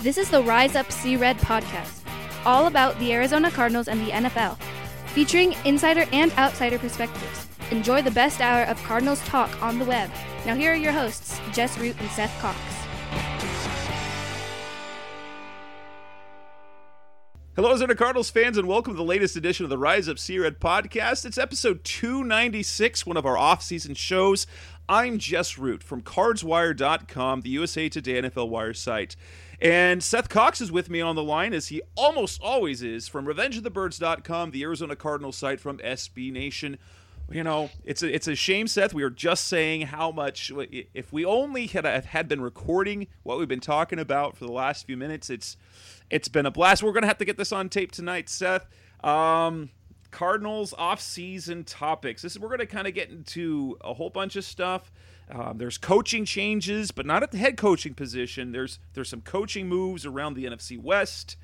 This is the Rise Up See Red podcast, all about the Arizona Cardinals and the NFL, featuring insider and outsider perspectives. Enjoy the best hour of Cardinals talk on the web. Now here are your hosts, Jess Root and Seth Cox. Hello, Arizona Cardinals fans, and welcome to the latest edition of the Rise Up See Red podcast. It's episode 296, one of our off-season shows. I'm Jess Root from CardsWire.com, the USA Today NFL Wire site. And Seth Cox is with me on the line, as he almost always is, from RevengeOfTheBirds.com, the Arizona Cardinals site from SB Nation. You know, it's a shame, Seth. We were just saying how much, if we only had been recording what we've been talking about for the last few minutes, it's been a blast. We're going to have to get this on tape tonight, Seth. Cardinals off-season topics. We're going to kind of get into a whole bunch of stuff. There's coaching changes, but not at the head coaching position. There's some coaching moves around the NFC West.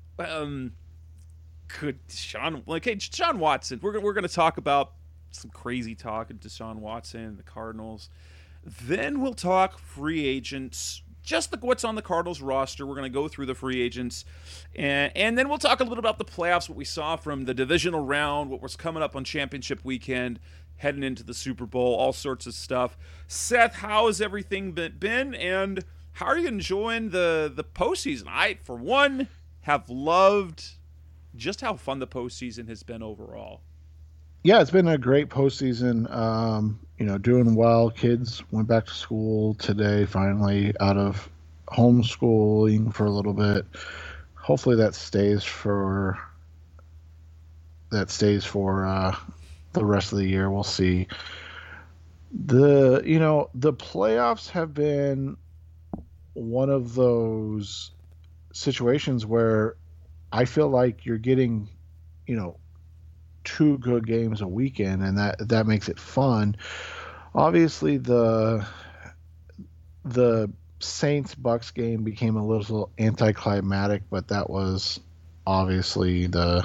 Deshaun Watson. We're going to talk about some crazy talk of Deshaun Watson and the Cardinals. Then we'll talk free agents, just what's on the Cardinals roster. We're going to go through the free agents, and then we'll talk a little about the playoffs, what we saw from the divisional round, what was coming up on championship weekend, heading into the Super Bowl, all sorts of stuff. Seth, how has everything been, and how are you enjoying the postseason? I, for one, have loved just how fun the postseason has been overall. Yeah, it's been a great postseason. Doing well. Kids went back to school today, finally out of homeschooling for a little bit. Hopefully that stays for the rest of the year. We'll see. The playoffs have been one of those situations where I feel like you're getting, two good games a weekend, and that makes it fun. Obviously, the Saints-Bucks game became a little anticlimactic, but that was obviously the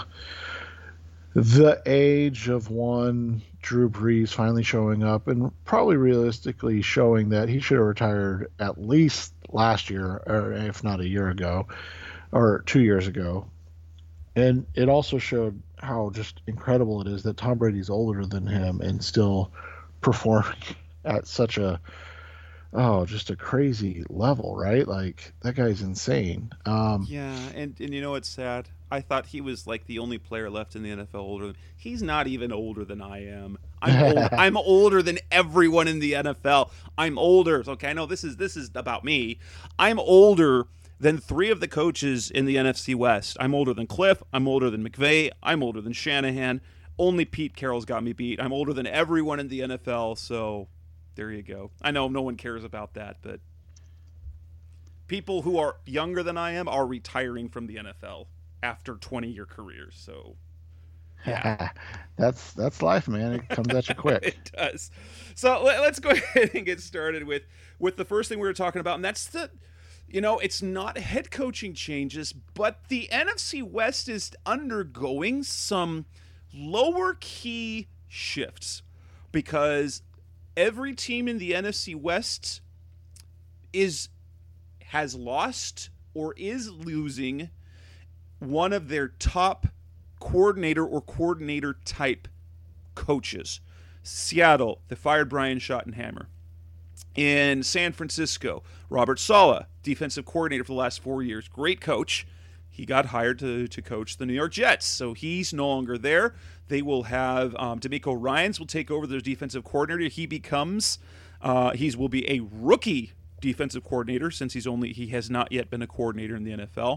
age of one Drew Brees finally showing up and probably realistically showing that he should have retired at least last year, or if not a year ago, or 2 years ago. And it also showed how just incredible it is that Tom Brady's older than him and still performing at such just a crazy level, right? Like, that guy's insane. Yeah, and you know what's sad? I thought he was like the only player left in the NFL older than. He's not even older than I am. I'm older than everyone in the NFL. I'm older. Okay, I know this is about me. I'm older than three of the coaches in the NFC West. I'm older than Cliff. I'm older than McVay. I'm older than Shanahan. Only Pete Carroll's got me beat. I'm older than everyone in the NFL, so there you go. I know no one cares about that, but people who are younger than I am are retiring from the NFL after 20-year careers, so yeah. That's life, man. It comes at you quick. It does. So let's go ahead and get started with the first thing we were talking about, and that's it's not head coaching changes, but the NFC West is undergoing some lower key shifts because every team in the NFC West has lost or is losing one of their top coordinator or coordinator type coaches. Seattle, they fired Brian Schottenheimer. In San Francisco, Robert Saleh, defensive coordinator for the last 4 years. Great coach. He got hired to coach the New York Jets, so he's no longer there. They will have DeMeco Ryans will take over their defensive coordinator. He will be a rookie defensive coordinator since he has not yet been a coordinator in the NFL.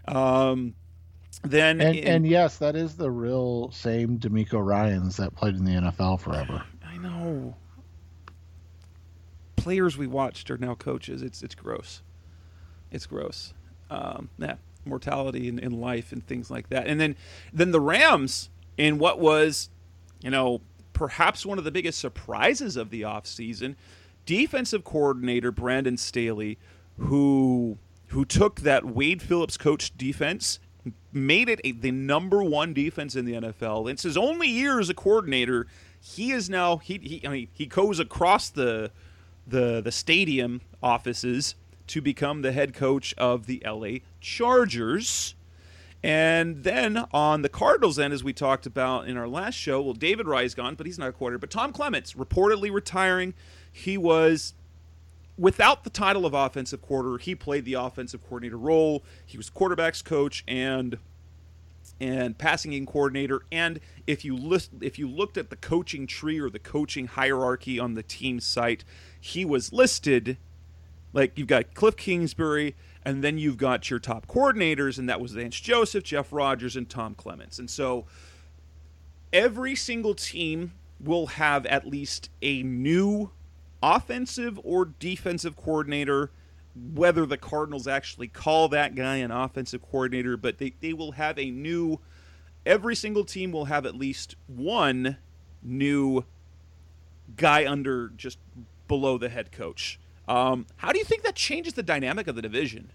Yes, that is the real same DeMeco Ryans that played in the NFL forever. I know. Players we watched are now coaches. It's gross. It's gross. Mortality in life and things like that. And then the Rams, in what was, perhaps one of the biggest surprises of the offseason, defensive coordinator Brandon Staley, who took that Wade Phillips coached defense, made it the number one defense in the NFL. It's his only year as a coordinator. He is now he goes across the stadium offices to become the head coach of the LA Chargers. And then on the Cardinals end, as we talked about in our last show, well, David Wright's gone, but he's not a quarterback. But Tom Clements reportedly retiring. He was, without the title of offensive coordinator, he played the offensive coordinator role. He was quarterback's coach and passing game coordinator. And if you looked at the coaching tree or the coaching hierarchy on the team site, he was listed like you've got Cliff Kingsbury, and then you've got your top coordinators, and that was Vance Joseph, Jeff Rodgers, and Tom Clements. And so every single team will have at least a new offensive or defensive coordinator, whether the Cardinals actually call that guy an offensive coordinator, but they will have a new – every single team will have at least one new guy under just below the head coach. How do you think that changes the dynamic of the division?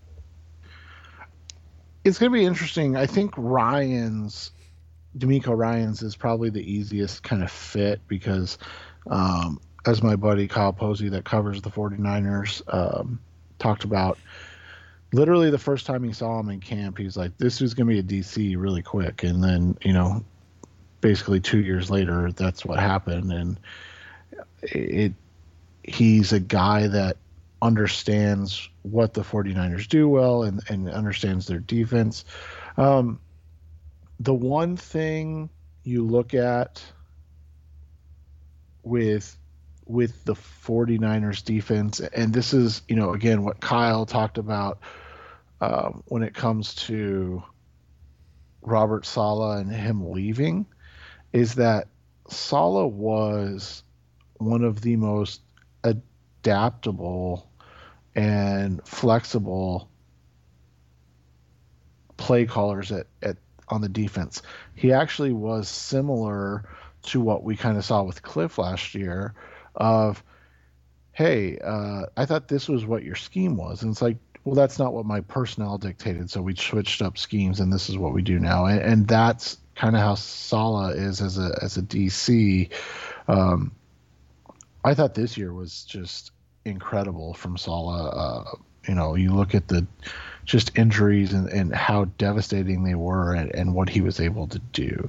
It's going to be interesting. I think DeMeco Ryans is probably the easiest kind of fit because as my buddy Kyle Posey that covers the 49ers talked about, literally the first time he saw him in camp, he's like, this is going to be a DC really quick. And then, basically 2 years later, that's what happened. And he's a guy that understands what the 49ers do well and understands their defense. The one thing you look at with the 49ers defense, and this is, again, what Kyle talked about when it comes to Robert Saleh and him leaving, is that Saleh was one of the most adaptable and flexible play callers on the defense. He actually was similar to what we kind of saw with Cliff last year of, hey, I thought this was what your scheme was. And it's like, well, that's not what my personnel dictated. So we switched up schemes and this is what we do now. And that's kind of how Saleh is as a DC. I thought this year was just incredible from Saleh. You look at the just injuries and how devastating they were and what he was able to do.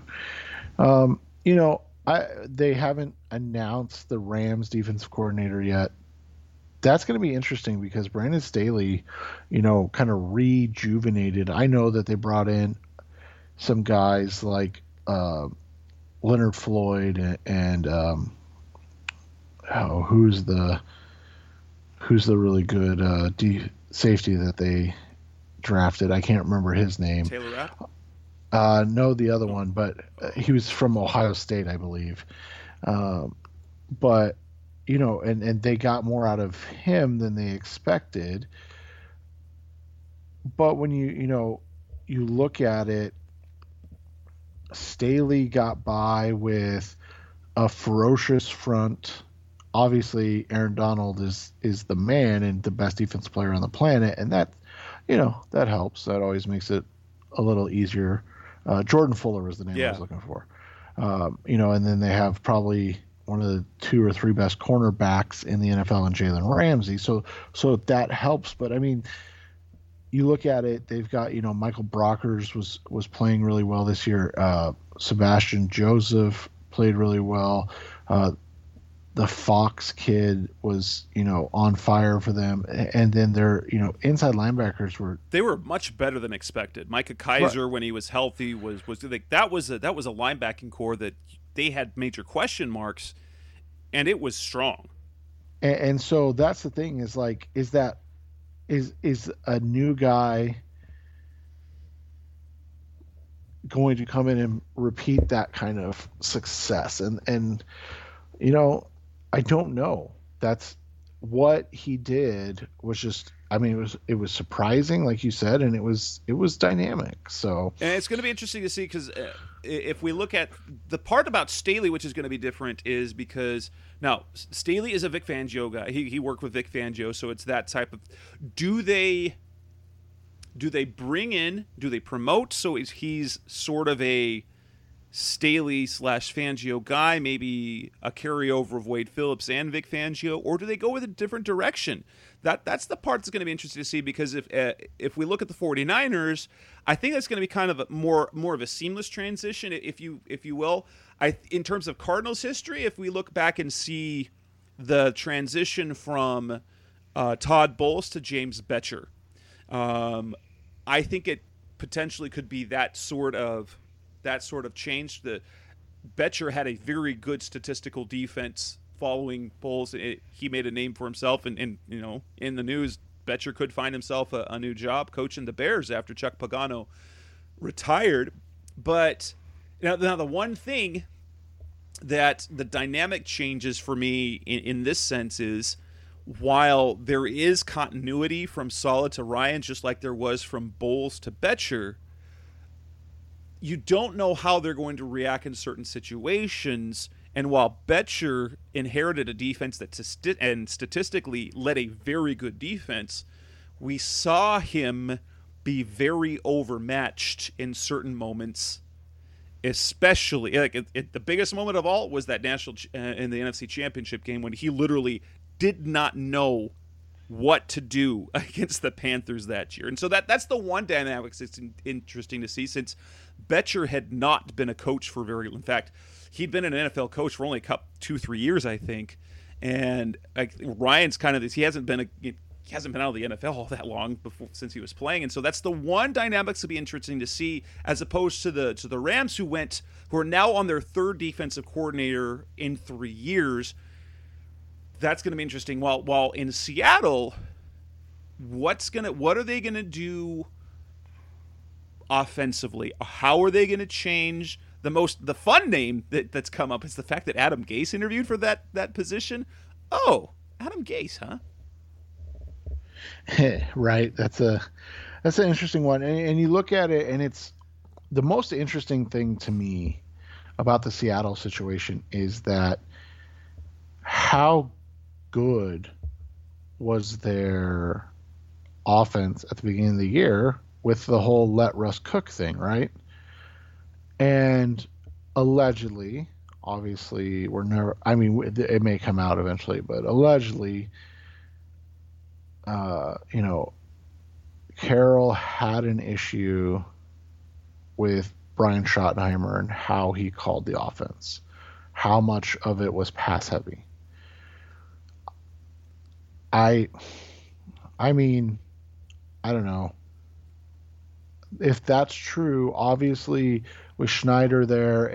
They haven't announced the Rams defensive coordinator yet. That's going to be interesting because Brandon Staley, kind of rejuvenated. I know that they brought in some guys like Leonard Floyd and who's the really good safety that they drafted? I can't remember his name. Taylor Rapp? No, the other one, but he was from Ohio State, I believe. But and they got more out of him than they expected. But when you look at it, Staley got by with a ferocious front. Obviously, Aaron Donald is the man and the best defensive player on the planet, and that that helps. That always makes it a little easier. Jordan Fuller was the name I was looking for. And then they have probably one of the 2 or 3 best cornerbacks in the NFL and Jalen Ramsey. So that helps. But I mean, you look at it, they've got, Michael Brockers was playing really well this year. Sebastian Joseph played really well. The Fox kid was, on fire for them. And then their, inside linebackers were much better than expected. Micah Kaiser, when he was healthy, was like, that was a linebacking core that they had major question marks, and it was strong. And so that's the thing is like, is a new guy going to come in and repeat that kind of success? And I don't know. That's what he did was just, it was surprising, like you said, and it was dynamic. So, and it's going to be interesting to see because if we look at the part about Staley, which is going to be different, is because now Staley is a Vic Fangio guy. He worked with Vic Fangio, so it's that type of. Do they bring in? Do they promote? So he's sort of a Staley / Fangio guy, maybe a carryover of Wade Phillips and Vic Fangio, or do they go with a different direction? That's the part that's going to be interesting to see, because if we look at the 49ers, I think that's going to be kind of more of a seamless transition, if you will. In terms of Cardinals history, if we look back and see the transition from Todd Bowles to James Bettcher, I think it potentially could be that sort of change. The Bettcher had a very good statistical defense following Bowles. He made a name for himself, and in the news, Bettcher could find himself a new job coaching the Bears after Chuck Pagano retired. But now the one thing that the dynamic changes for me in this sense is, while there is continuity from Saleh to Ryan, just like there was from Bowles to Bettcher, you don't know how they're going to react in certain situations. And while Bettcher inherited a defense that statistically led a very good defense, we saw him be very overmatched in certain moments. Especially, the biggest moment of all was that national in the NFC Championship game, when he literally did not know what to do against the Panthers that year. And so that's the one dynamic that's interesting to see, since Bettcher had not been a coach for very long. In fact, he'd been an NFL coach for only 2-3 years, I think. And Ryan's kind of this. He hasn't been out of the NFL all that long since he was playing, and so that's the one dynamics to be interesting to see, as opposed to the Rams, who are now on their third defensive coordinator in 3 years. That's going to be interesting. While in Seattle, what are they going to do offensively? How are they going to change? The fun name that's come up is the fact that Adam Gase interviewed for that position. Oh, Adam Gase, huh? Right. That's an interesting one. And you look at it, and it's the most interesting thing to me about the Seattle situation is that how good was their offense at the beginning of the year with the whole let Russ cook thing, right? And allegedly, obviously, it may come out eventually, but allegedly, Carroll had an issue with Brian Schottenheimer and how he called the offense, how much of it was pass heavy. I mean, I don't know if that's true. Obviously, with Schneider there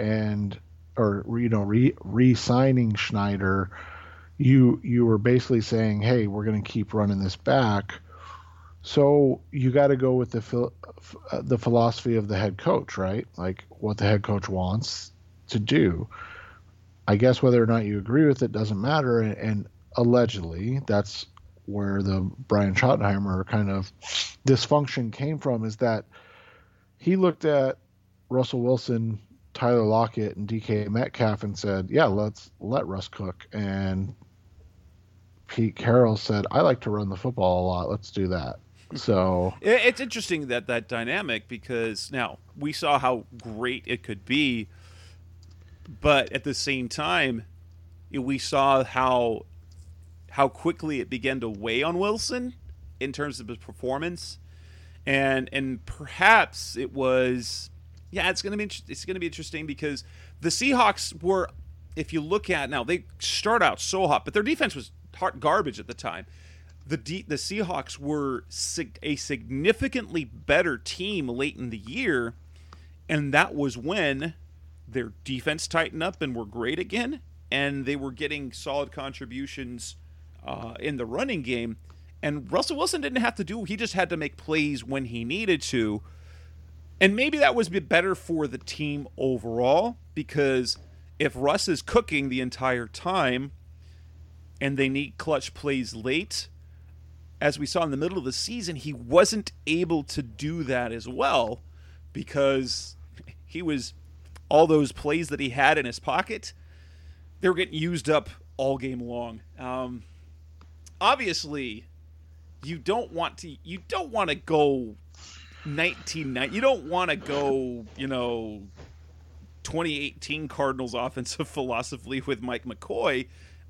re-signing Schneider, you were basically saying, hey, we're going to keep running this back. So you got to go with the philosophy of the head coach, right? Like what the head coach wants to do. I guess whether or not you agree with it doesn't matter. And allegedly, that's where the Brian Schottenheimer kind of dysfunction came from, is that he looked at Russell Wilson, Tyler Lockett, and DK Metcalf and said, yeah, let's let Russ cook. And Pete Carroll said, I like to run the football a lot. Let's do that. So it's interesting that dynamic, because now we saw how great it could be, but at the same time, we saw how quickly it began to weigh on Wilson in terms of his performance, and perhaps it was, it's going to be interesting, because the Seahawks were, if you look at now, they start out so hot, but their defense was hot garbage at the time. The Seahawks were a significantly better team late in the year, and that was when their defense tightened up and were great again, and they were getting solid contributions in the running game. And Russell Wilson didn't have to he just had to make plays when he needed to. And maybe that was better for the team overall, because if Russ is cooking the entire time and they need clutch plays late, as we saw in the middle of the season, he wasn't able to do that as well, because all those plays that he had in his pocket, they were getting used up all game long. Obviously, you don't want to go 1990. You don't want to go, 2018 Cardinals offensive philosophy with Mike McCoy.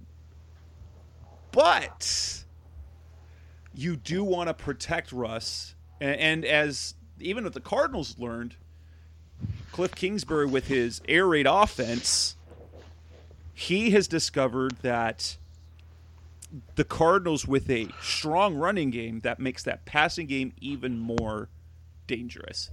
But you do want to protect Russ. And as even if the Cardinals learned, Cliff Kingsbury with his air raid offense, he has discovered that the Cardinals with a strong running game that makes that passing game even more dangerous.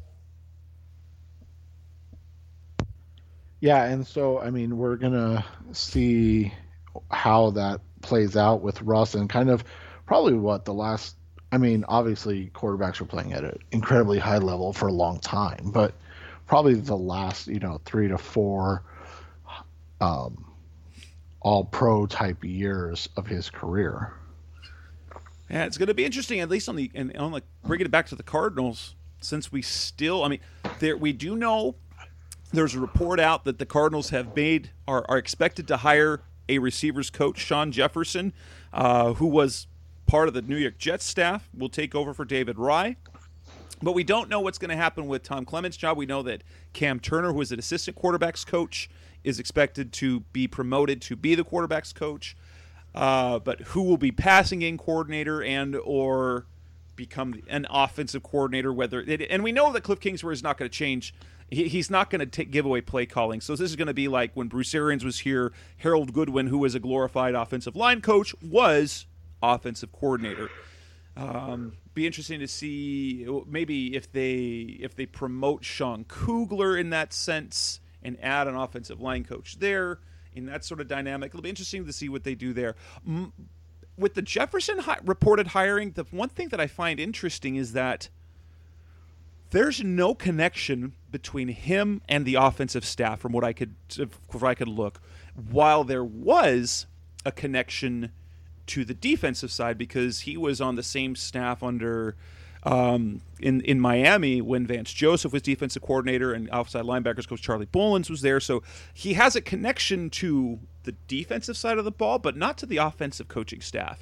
Yeah, and so, I mean, we're going to see how that plays out with Russ and kind of probably what the last, I mean, obviously quarterbacks are playing at an incredibly high level for a long time, but probably the last, 3 to 4 all-pro type years of his career. Yeah, it's going to be interesting, at least on bringing it back to the Cardinals, since we still, I mean, we do know there's a report out that the Cardinals are expected to hire a receivers coach, Sean Jefferson, who was part of the New York Jets staff, will take over for David Rye. But we don't know what's going to happen with Tom Clements' job. We know that Cam Turner, who is an assistant quarterbacks coach, is expected to be promoted to be the quarterbacks coach. But who will be passing game coordinator and or become an offensive coordinator? And we know that Cliff Kingsbury is not going to change. He's not going to give away play calling. So this is going to be like when Bruce Arians was here, Harold Goodwin, who was a glorified offensive line coach, was offensive coordinator. Be interesting to see maybe if they promote Sean Kugler in that sense and add an offensive line coach there in that sort of dynamic. It'll be interesting to see what they do there. With the Jefferson reported hiring, the one thing that I find interesting is that there's no connection between him and the offensive staff from what I could look, while there was a connection to the defensive side because he was on the same staff under in Miami when Vance Joseph was defensive coordinator and outside linebackers coach Charlie Bolins was there. So he has a connection to the defensive side of the ball, but not to the offensive coaching staff.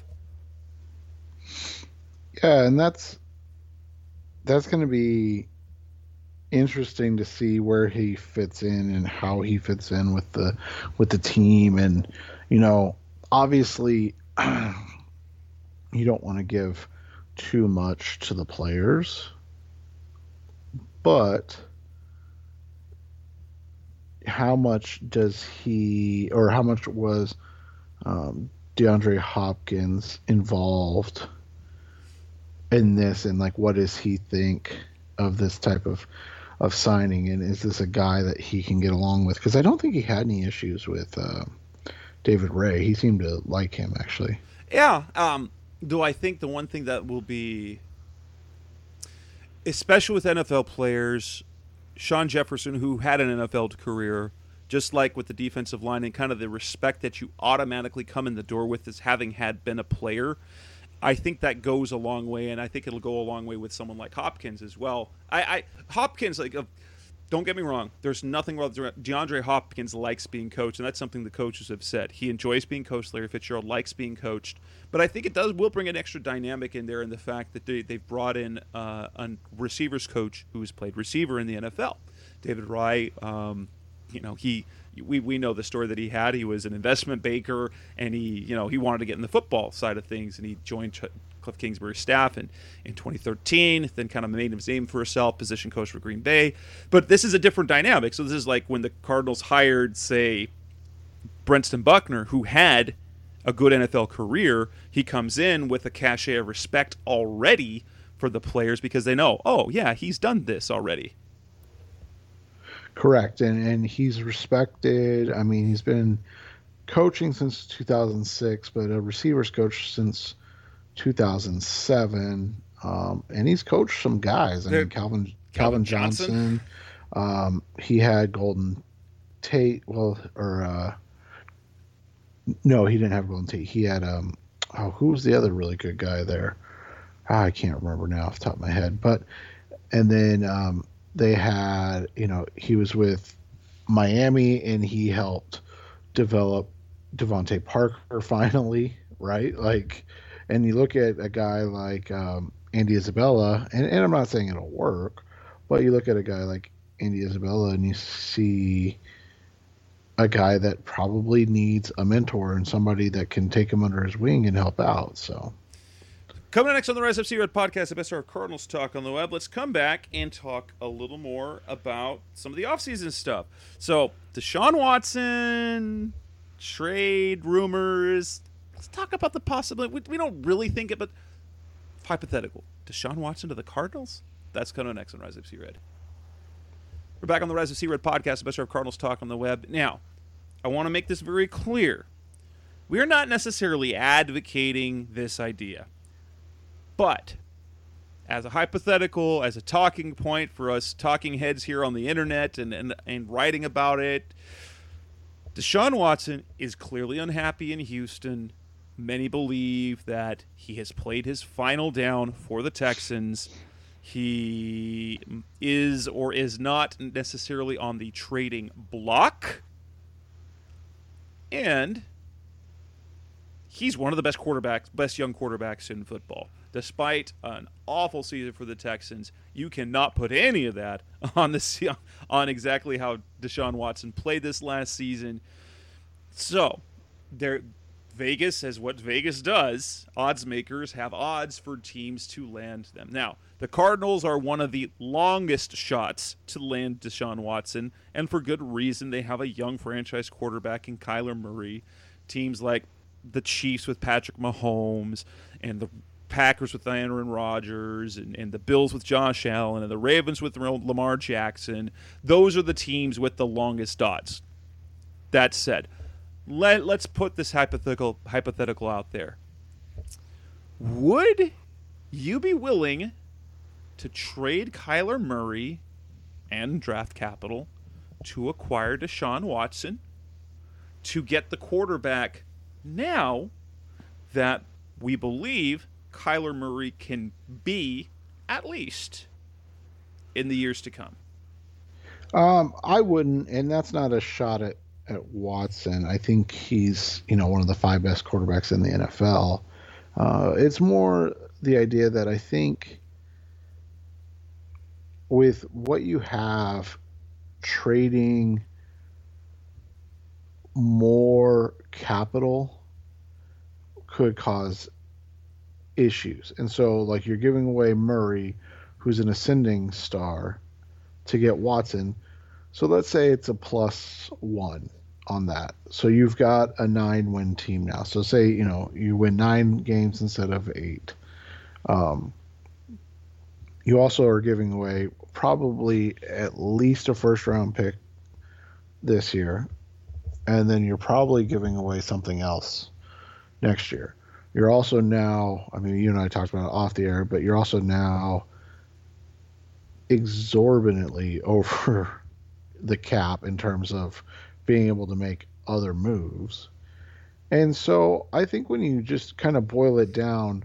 Yeah, and that's going to be interesting to see where he fits in and how he fits in with the team. And obviously you don't want to give too much to the players, but how much was DeAndre Hopkins involved in this, and like what does he think of this type of signing, and is this a guy that he can get along with? Because I don't think he had any issues with David Ray. He seemed to like him, actually. Yeah. Though I think the one thing that will be, especially with NFL players, Sean Jefferson, who had an NFL career, just like with the defensive line, and kind of the respect that you automatically come in the door with as having been a player, I think that goes a long way, and I think it'll go a long way with someone like Hopkins as well. Hopkins, don't get me wrong, there's nothing wrong with DeAndre Hopkins likes being coached, and that's something the coaches have said. He enjoys being coached. Larry Fitzgerald likes being coached. But I think will bring an extra dynamic in there in the fact that they've brought in a receivers coach who has played receiver in the NFL. David Rye, we know the story that he had. He was an investment banker, and he wanted to get in the football side of things, and he joined Cliff Kingsbury's staff in 2013, then kind of made his name for himself, position coach for Green Bay. But this is a different dynamic. So this is like when the Cardinals hired, say, Brenston Buckner, who had a good NFL career. He comes in with a cachet of respect already for the players because they know, oh, yeah, he's done this already. Correct. And he's respected. I mean, he's been coaching since 2006, but a receivers coach since 2007. And he's coached some guys. I mean, Calvin Johnson. He had Golden Tate. No, he didn't have Golden Tate. He had who was the other really good guy there? I can't remember now off the top of my head. And then they had, he was with Miami, and he helped develop Devontae Parker finally, right? And you look at a guy like Andy Isabella, and I'm not saying it'll work, but you look at a guy like Andy Isabella, and you see a guy that probably needs a mentor and somebody that can take him under his wing and help out. So, coming next on the Rise FC Red podcast, the best of our Cardinals talk on the web. Let's come back and talk a little more about some of the offseason stuff. So, Deshaun Watson, trade rumors. Let's talk about the possibility. We don't really think it, but hypothetical. Deshaun Watson to the Cardinals? That's coming next on Rise FC Red. We're back on the Rise FC Red podcast, the best of our Cardinals talk on the web. Now, I want to make this very clear. We are not necessarily advocating this idea. But as a hypothetical, as a talking point for us talking heads here on the internet and writing about it, Deshaun Watson is clearly unhappy in Houston. Many believe that he has played his final down for the Texans. He is or is not necessarily on the trading block. And he's one of the best young quarterbacks in football. Despite an awful season for the Texans, you cannot put any of that on exactly how Deshaun Watson played this last season. So, Vegas, as what Vegas does, odds makers have odds for teams to land them. Now, the Cardinals are one of the longest shots to land Deshaun Watson, and for good reason. They have a young franchise quarterback in Kyler Murray. Teams like the Chiefs with Patrick Mahomes, and the Packers with Aaron Rodgers, and the Bills with Josh Allen, and the Ravens with Lamar Jackson. Those are the teams with the longest odds. That said, let's put this hypothetical out there. Would you be willing to trade Kyler Murray and draft capital to acquire Deshaun Watson to get the quarterback now that we believe Kyler Murray can be, at least in the years to come? I wouldn't, and that's not a shot at Watson. I think he's, one of the 5 best quarterbacks in the NFL. It's more the idea that I think with what you have, trading more capital could cause issues. And so, like, you're giving away Murray, who's an ascending star, to get Watson. So let's say it's a +1 on that. So you've got a 9-win team now. So say, you win 9 games instead of 8. You also are giving away probably at least a first-round pick this year. And then you're probably giving away something else next year. You're also now, you and I talked about it off the air, but you're also now exorbitantly over the cap in terms of being able to make other moves. And so I think when you just kind of boil it down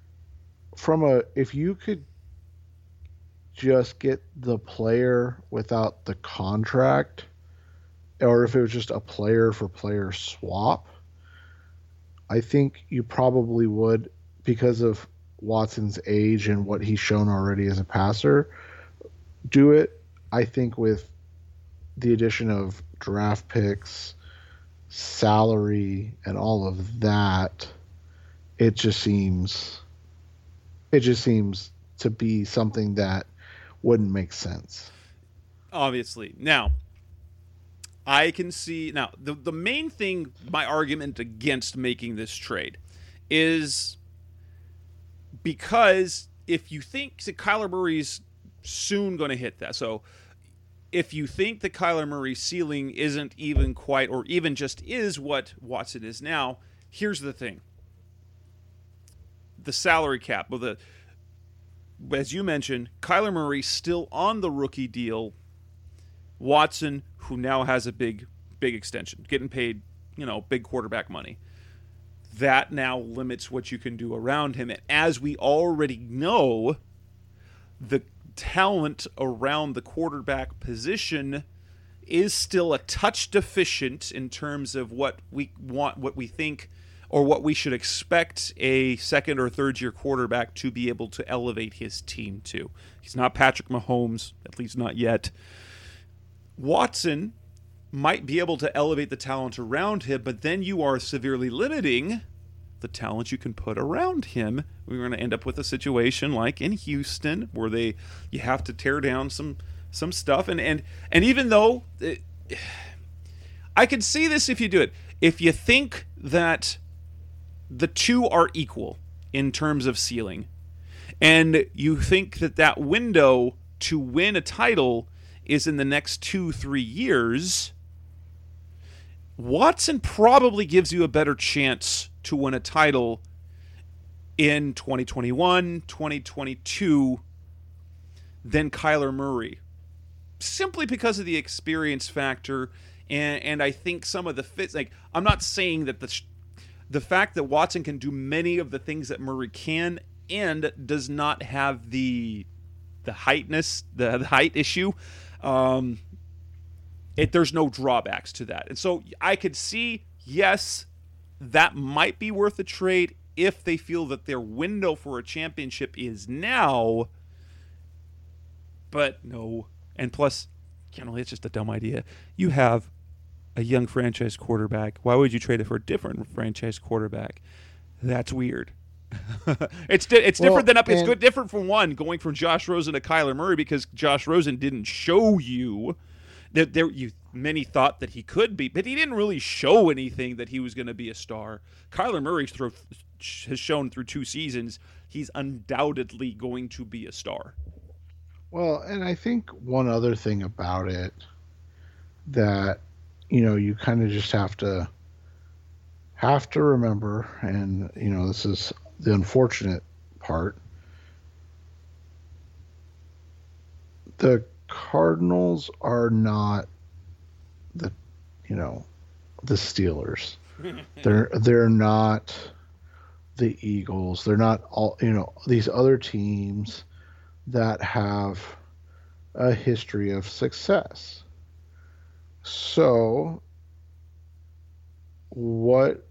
if you could just get the player without the contract, or if it was just a player for player swap, I think you probably would, because of Watson's age and what he's shown already as a passer, do it. I think with the addition of draft picks, salary, and all of that, it just seems to be something that wouldn't make sense. Obviously. Now, I can see the main thing, my argument against making this trade is because if you think that Kyler Murray's soon going to hit that, so if you think that Kyler Murray's ceiling isn't even quite, or even just is what Watson is now, here's the thing. The salary cap, as you mentioned, Kyler Murray still on the rookie deal. Watson, who now has a big extension, getting paid, big quarterback money. That now limits what you can do around him. And as we already know, the talent around the quarterback position is still a touch deficient in terms of what we want, what we think, or what we should expect a second or third year quarterback to be able to elevate his team to. He's not Patrick Mahomes, at least not yet. Watson might be able to elevate the talent around him, but then you are severely limiting the talent you can put around him. We're going to end up with a situation like in Houston where you have to tear down some stuff, and even though I could see this if you do it, if you think that the two are equal in terms of ceiling, and you think that window to win a title is in the next 2-3 years, Watson probably gives you a better chance to win a title in 2021, 2022 than Kyler Murray, simply because of the experience factor, and I think some of the fits. Like, I'm not saying that the fact that Watson can do many of the things that Murray can and does not have the heightness, the height issue. There's no drawbacks to that, and so I could see, yes, that might be worth a trade if they feel that their window for a championship is now. But no, and plus, it's just a dumb idea. You have a young franchise quarterback. Why would you trade it for a different franchise quarterback? That's weird. It's different than it's good different from going from Josh Rosen to Kyler Murray, because Josh Rosen didn't show you that many thought that he could be, but he didn't really show anything that he was going to be a star. Kyler Murray has shown through 2 seasons he's undoubtedly going to be a star. Well, and I think one other thing about it that, you kind of just have to remember, and, this is the unfortunate part. The Cardinals are not the Steelers. They're not the Eagles. They're not all, these other teams that have a history of success. So what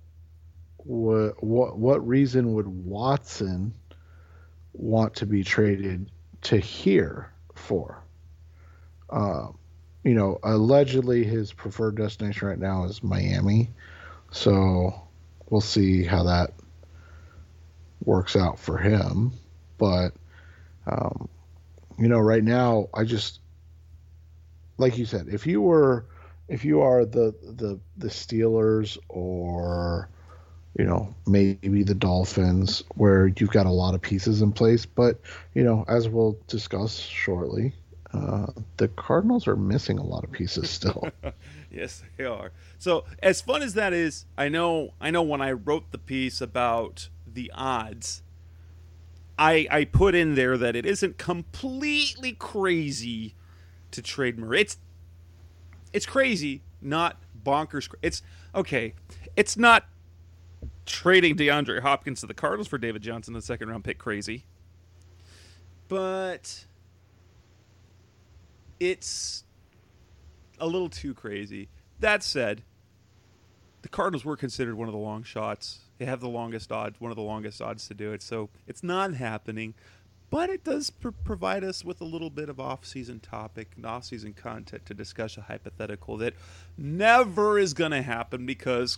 reason would Watson want to be traded to here for? Allegedly his preferred destination right now is Miami. So we'll see how that works out for him. But, right now, I just, like you said, if you are the Steelers or, maybe the Dolphins, where you've got a lot of pieces in place, but, as we'll discuss shortly, the Cardinals are missing a lot of pieces still. Yes, they are. So as fun as that is, I know when I wrote the piece about the odds, I put in there that it isn't completely crazy to trade Murray. It's crazy, not bonkers. It's okay. It's not trading DeAndre Hopkins to the Cardinals for David Johnson, the 2nd-round pick, crazy. But it's a little too crazy. That said, the Cardinals were considered one of the long shots. They have the longest odds, one of the longest odds to do it. So it's not happening, but it does provide us with a little bit of off-season topic, off-season content to discuss a hypothetical that never is going to happen, because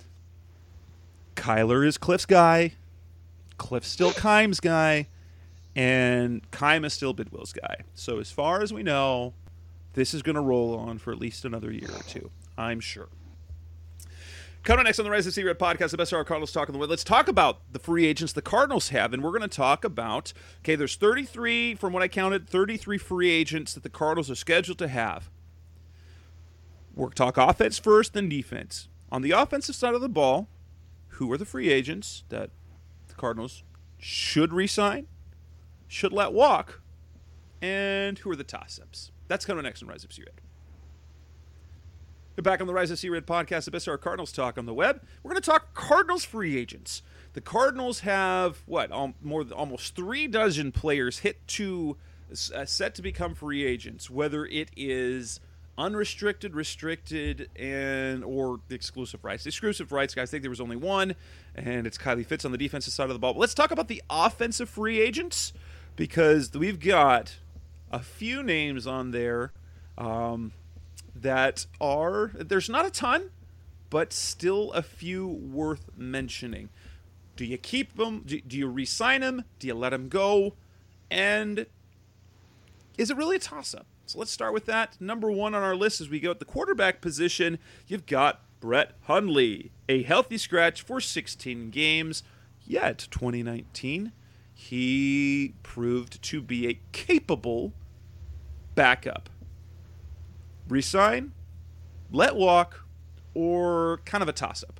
Kyler is Cliff's guy, Cliff's still Keim's guy, and Keim is still Bidwill's guy. So as far as we know, this is going to roll on for at least another year or two, I'm sure. Coming up next on the Rise of C-Red podcast, the best of our Cardinals talk on the way. Let's talk about the free agents the Cardinals have, and we're going to talk about, there's 33, from what I counted, 33 free agents that the Cardinals are scheduled to have. We'll talk offense first, then defense. On the offensive side of the ball, who are the free agents that the Cardinals should re-sign, should let walk, and who are the toss-ups? That's coming next on Rise of C-Red. We're back on the Rise of C-Red podcast, the best of our Cardinals talk on the web. We're going to talk Cardinals free agents. The Cardinals have, almost 3 dozen players set to become free agents, whether it is unrestricted, restricted, or the exclusive rights. The exclusive rights, guys, I think there was only one, and it's Kylie Fitz on the defensive side of the ball. But let's talk about the offensive free agents, because we've got a few names on there that there's not a ton, but still a few worth mentioning. Do you keep them? Do you re-sign him? Do you let him go? And is it really a toss-up? So let's start with that. Number one on our list as we go at the quarterback position, you've got Brett Hundley, a healthy scratch for 16 games. Yet 2019, he proved to be a capable backup. Resign, let walk, or kind of a toss-up?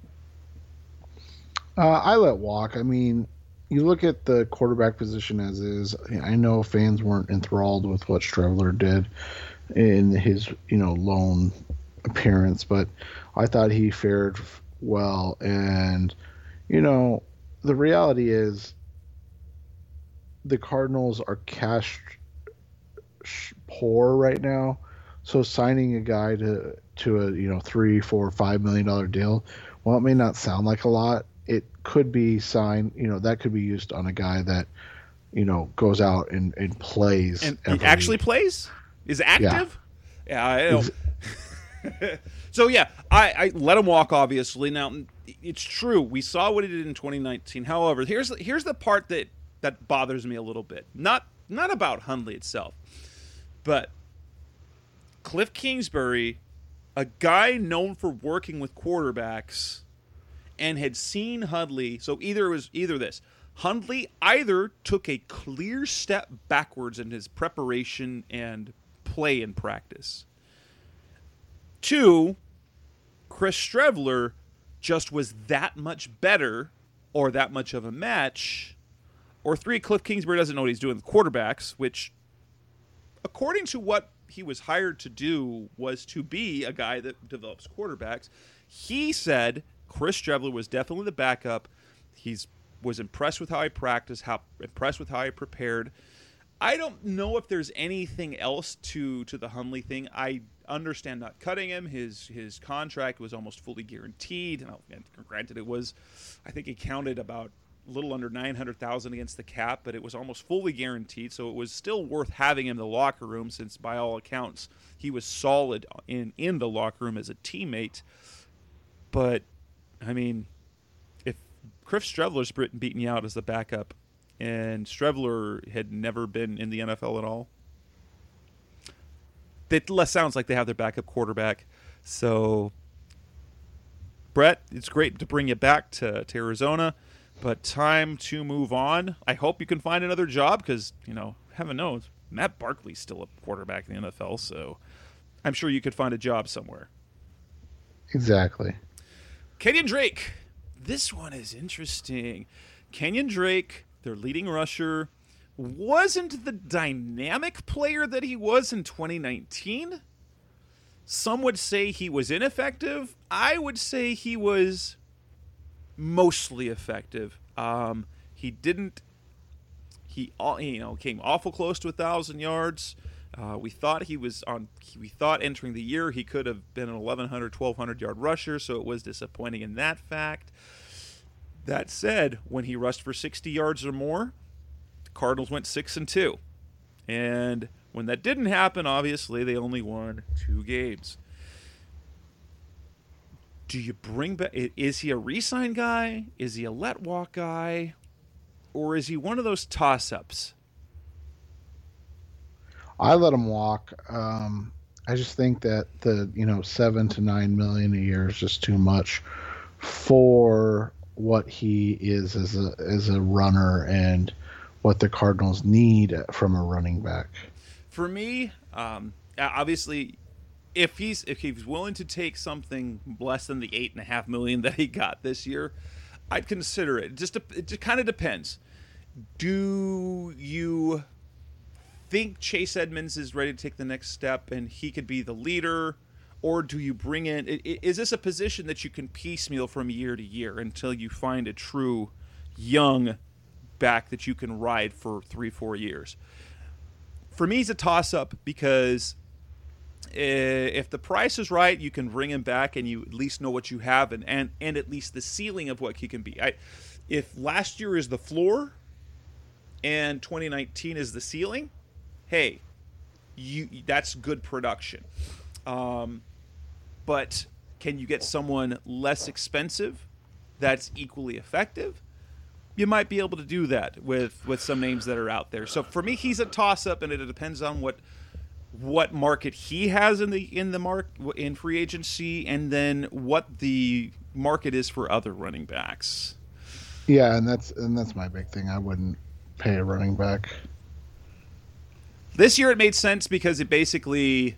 I let walk. I mean, you look at the quarterback position as is. I know fans weren't enthralled with what Streveler did in his, lone appearance, but I thought he fared well. And, the reality is the Cardinals are cash poor right now. So signing a guy to a $3, $4, $5 million deal, while it may not sound like a lot, it could be signed. That could be used on a guy that goes out and plays and he actually plays, is active. Yeah, I know. So yeah, I let him walk. Obviously, now it's true. We saw what he did in 2019. However, here's the part that bothers me a little bit. Not about Hundley itself, but Cliff Kingsbury, a guy known for working with quarterbacks, and had seen Hundley. So either this. Hundley either took a clear step backwards in his preparation and play in practice. 2, Chris Streveler just was that much better or that much of a match. Or 3, Cliff Kingsbury doesn't know what he's doing with quarterbacks, which, according to what he was hired to do, was to be a guy that develops quarterbacks. He said Chris Streveler was definitely the backup. Was impressed with how I practiced, impressed with how I prepared. I don't know if there's anything else to the Hundley thing. I understand not cutting him. His contract was almost fully guaranteed. And granted, it was, I think he counted about a little under $900,000 against the cap, but it was almost fully guaranteed. So it was still worth having him in the locker room, since by all accounts he was solid in the locker room as a teammate. But I mean, if Chris Streveler's beating you out as the backup, and Streveler had never been in the NFL at all, it sounds like they have their backup quarterback. So, Brett, it's great to bring you back to Arizona, but time to move on. I hope you can find another job because, heaven knows, Matt Barkley's still a quarterback in the NFL, so I'm sure you could find a job somewhere. Exactly. Kenyon Drake. This one is interesting. Kenyon Drake, their leading rusher, wasn't the dynamic player that he was in 2019. Some would say he was ineffective. I would say he was mostly effective. He came awful close to 1,000 yards. We thought entering the year he could have been an 1,100, 1,200 yard rusher, so it was disappointing in that fact. That said, when he rushed for 60 yards or more, the Cardinals went 6-2. And when that didn't happen, obviously, they only won 2 games. Do you bring back... Is he a re-sign guy? Is he a let-walk guy? Or is he one of those toss-ups? I let him walk. I just think that the $7 to $9 million a year is just too much for what he is as a runner and what the Cardinals need from a running back. For me, obviously, if he's willing to take something less than the $8.5 million that he got this year, I'd consider it. It just kind of depends. Do you think Chase Edmonds is ready to take the next step and he could be the leader, or do you bring in... Is this a position that you can piecemeal from year to year until you find a true young back that you can ride for 3-4 years? For me, it's a toss-up because if the price is right, you can bring him back and you at least know what you have and at least the ceiling of what he can be. If last year is the floor and 2019 is the ceiling, hey, that's good production. But can you get someone less expensive that's equally effective? You might be able to do that with some names that are out there. So for me, he's a toss-up, and it depends on what market he has in free agency, and then what the market is for other running backs. Yeah, and that's my big thing. I wouldn't pay a running back. This year it made sense because it basically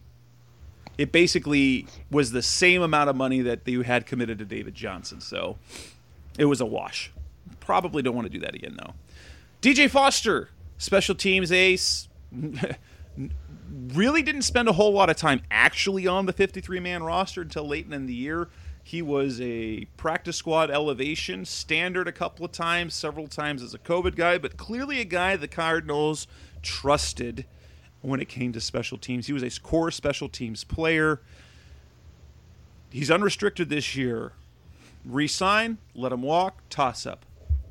was the same amount of money that you had committed to David Johnson. So it was a wash. Probably don't want to do that again, though. DJ Foster, special teams ace, really didn't spend a whole lot of time actually on the 53-man roster until late in the year. He was a practice squad elevation, standard a couple of times, several times as a COVID guy, but clearly a guy the Cardinals trusted when it came to special teams. He was a core special teams player. He's unrestricted this year. Resign, let him walk, toss up.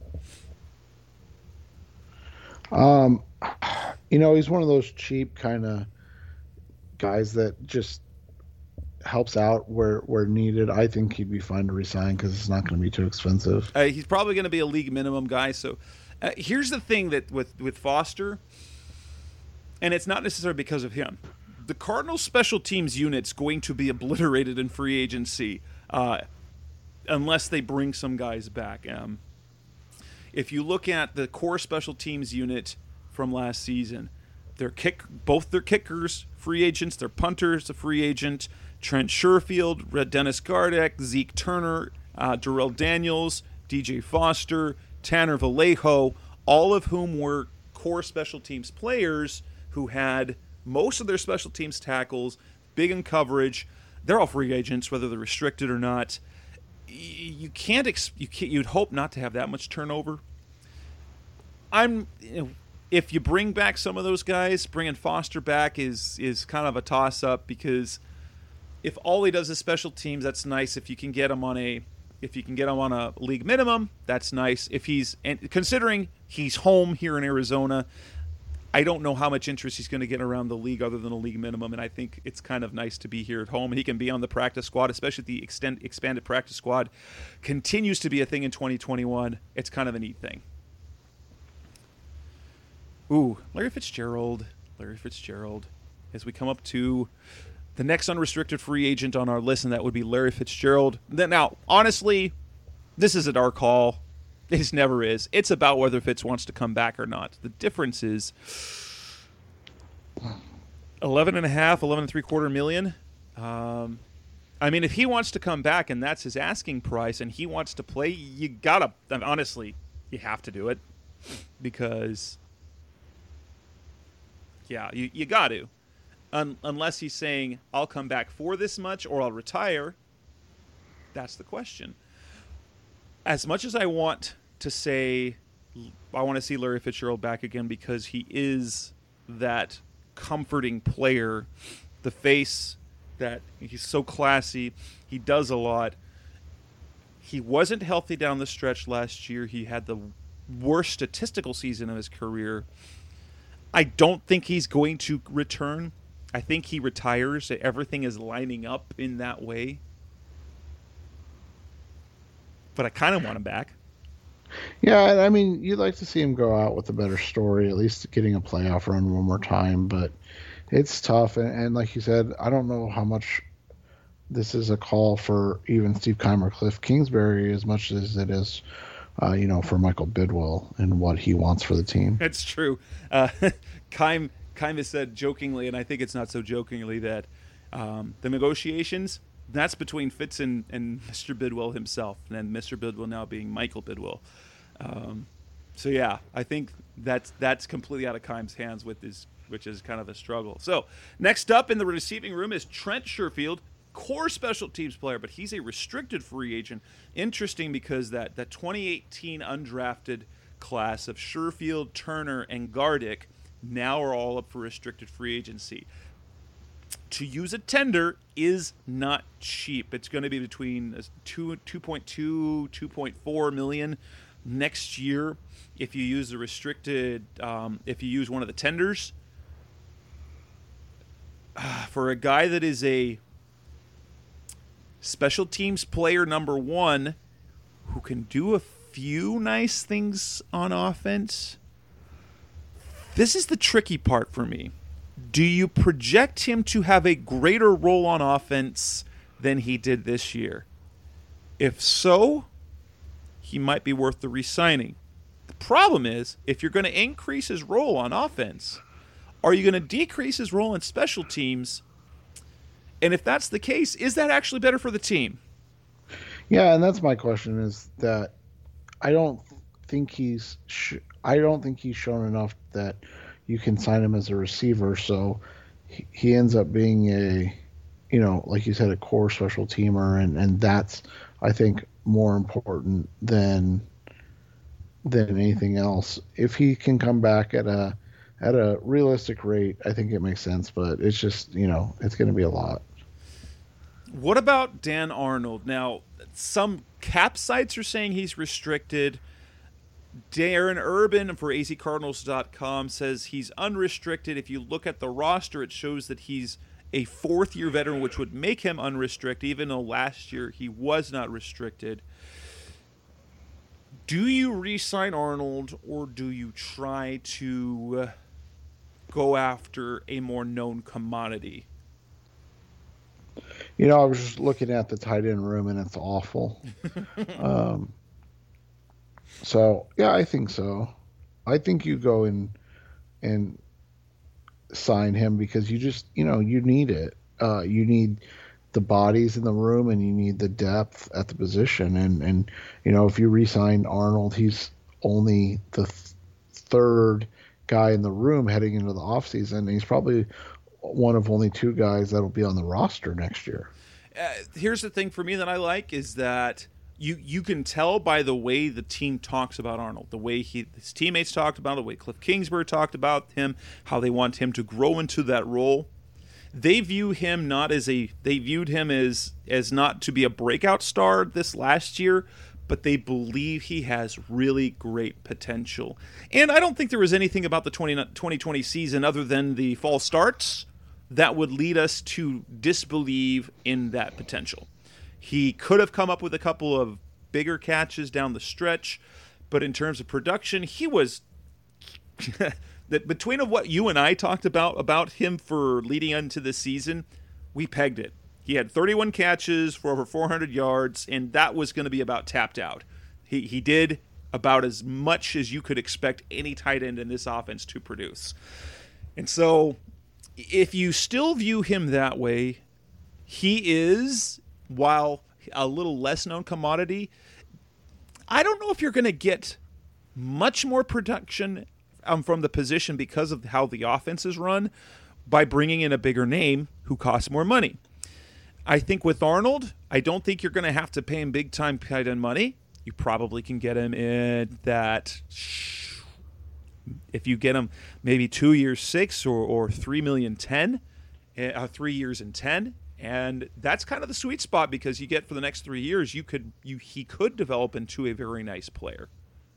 He's one of those cheap kind of guys that just helps out where needed. I think he'd be fine to resign because it's not going to be too expensive. He's probably going to be a league minimum guy. So here's the thing that with Foster, and it's not necessarily because of him. The Cardinals special teams unit's going to be obliterated in free agency unless they bring some guys back. If you look at the core special teams unit from last season, both their kickers, free agents, their punters, a free agent, Trent Sherfield, Dennis Gardeck, Zeke Turner, Darrell Daniels, DJ Foster, Tanner Vallejo, all of whom were core special teams players who had most of their special teams tackles, big in coverage. They're all free agents, whether they're restricted or not. You'd hope not to have that much turnover. If you bring back some of those guys, bringing Foster back is kind of a toss-up because if all he does is special teams, that's nice. If you can get him on a league minimum, that's nice. Considering he's home here in Arizona, I don't know how much interest he's going to get around the league other than a league minimum, and I think it's kind of nice to be here at home. He can be on the practice squad, especially the expanded practice squad continues to be a thing in 2021. It's kind of a neat thing. Ooh, Larry Fitzgerald. As we come up to the next unrestricted free agent on our list, and that would be Larry Fitzgerald. Now, honestly, this isn't our call. It never is. It's about whether Fitz wants to come back or not. The difference is $11.75 million. If he wants to come back and that's his asking price and he wants to play, you have to do it because, you got to. Unless he's saying, I'll come back for this much or I'll retire. That's the question. As much as I want to say I want to see Larry Fitzgerald back again because he is that comforting player, the face that he's so classy, he does a lot. He wasn't healthy down the stretch last year. He had the worst statistical season of his career. I don't think he's going to return. I think he retires. Everything is lining up in that way. But I kind of want him back. Yeah, you'd like to see him go out with a better story, at least getting a playoff run one more time. But it's tough. And like you said, I don't know how much this is a call for even Steve Keim or Cliff Kingsbury as much as it is, for Michael Bidwell and what he wants for the team. It's true. Keim has said jokingly, and I think it's not so jokingly, that the negotiations, that's between Fitz and Mr. Bidwell himself, and Mr. Bidwell now being Michael Bidwell. I think that's completely out of Keim's hands which is kind of a struggle. So next up in the receiving room is Trent Sherfield, core special teams player, but he's a restricted free agent. Interesting because that 2018 undrafted class of Sherfield, Turner, and Gardeck now are all up for restricted free agency. To use a tender is not cheap. It's going to be between 2.2, 2.4 million next year if you use the restricted, if you use one of the tenders. For a guy that is a special teams player number one who can do a few nice things on offense. This is the tricky part for me. Do you project him to have a greater role on offense than he did this year? If so, he might be worth the re-signing. The problem is, if you're going to increase his role on offense, are you going to decrease his role in special teams? And if that's the case, is that actually better for the team? Yeah, and that's my question, is that I don't think he's shown enough that you can sign him as a receiver, so he ends up being a, like you said, a core special teamer, and that's, I think, more important than anything else. If he can come back at a realistic rate, I think it makes sense, but it's just, it's going to be a lot. What about Dan Arnold? Now, some cap sites are saying he's restricted. Darren Urban for azcardinals.com says he's unrestricted. If you look at the roster, it shows that he's a fourth-year veteran, which would make him unrestricted, even though last year he was not restricted. Do you re-sign Arnold, or do you try to go after a more known commodity? I was just looking at the tight end room, and it's awful. So, yeah, I think so. I think you go and sign him because you just, you need it. You need the bodies in the room, and you need the depth at the position. And if you re-sign Arnold, he's only the third guy in the room heading into the offseason. He's probably one of only two guys that'll be on the roster next year. Here's the thing for me that I like is that you can tell by the way the team talks about Arnold, the way his teammates talked about it, the way Cliff Kingsbury talked about him, how they want him to grow into that role. They view him they viewed him as not to be a breakout star this last year, but they believe he has really great potential. And I don't think there was anything about the 2020 season other than the false starts that would lead us to disbelieve in that potential. He could have come up with a couple of bigger catches down the stretch, but in terms of production, he was that between of what you and I talked about him for leading into the season, we pegged it. He had 31 catches for over 400 yards, and that was going to be about tapped out. He did about as much as you could expect any tight end in this offense to produce. And so if you still view him that way, he is, while a little less known commodity, I don't know if you're going to get much more production from the position because of how the offense is run by bringing in a bigger name who costs more money. I think with Arnold, I don't think you're going to have to pay him big-time tight end money. You probably can get him in that, if you get him maybe 2 years 6 or $3 million 10, 3 years and 10, and that's kind of the sweet spot because you get for the next 3 years he could develop into a very nice player.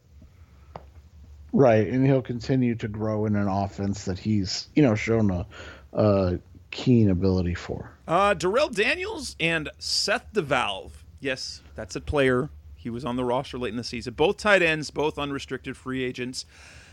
Right, and he'll continue to grow in an offense that he's shown a keen ability for. Darrell Daniels and Seth DeValve. Yes, that's a player. He was on the roster late in the season. Both tight ends, both unrestricted free agents.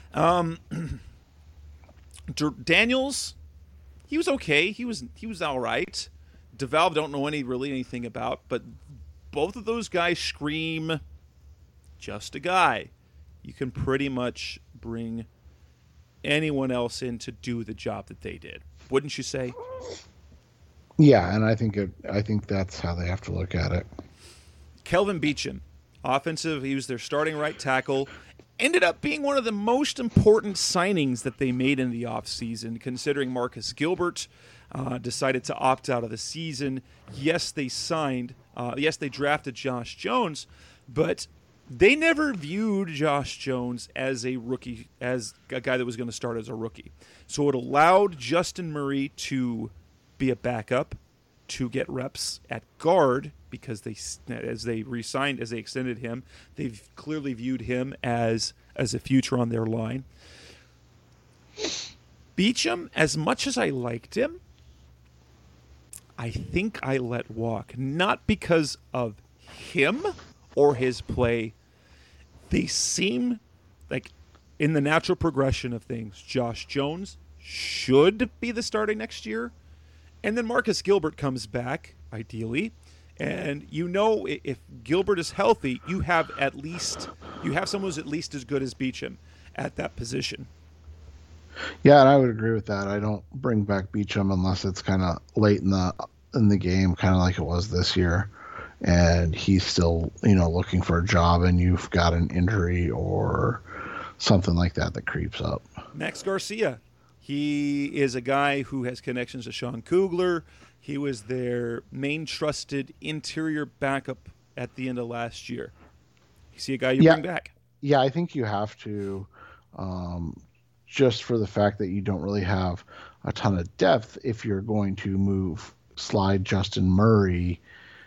Daniels, he was okay. He was all right. DeValve don't know really anything about, but both of those guys scream just a guy. You can pretty much bring anyone else in to do the job that they did. Wouldn't you say? Yeah, and I think that's how they have to look at it. Kelvin Beachum, offensive, he was their starting right tackle. Ended up being one of the most important signings that they made in the offseason, considering Marcus Gilbert decided to opt out of the season. Yes, they drafted Josh Jones, but they never viewed Josh Jones as a rookie, as a guy that was going to start as a rookie. So it allowed Justin Murray to be a backup, to get reps at guard, because as they extended him, they've clearly viewed him as a future on their line. Beachum, as much as I liked him, I think I let walk, not because of him or his play. They seem like, in the natural progression of things, Josh Jones should be the starting next year. And then Marcus Gilbert comes back, ideally. And if Gilbert is healthy, you have someone who's at least as good as Beecham at that position. Yeah, and I would agree with that. I don't bring back Beecham unless it's kind of late in the game, kind of like it was this year, and he's still looking for a job, and you've got an injury or something like that creeps up. Max Garcia, he is a guy who has connections to Sean Kugler. He was their main trusted interior backup at the end of last year. You see a guy you bring back? Yeah, I think you have to, just for the fact that you don't really have a ton of depth if you're going to slide Justin Murray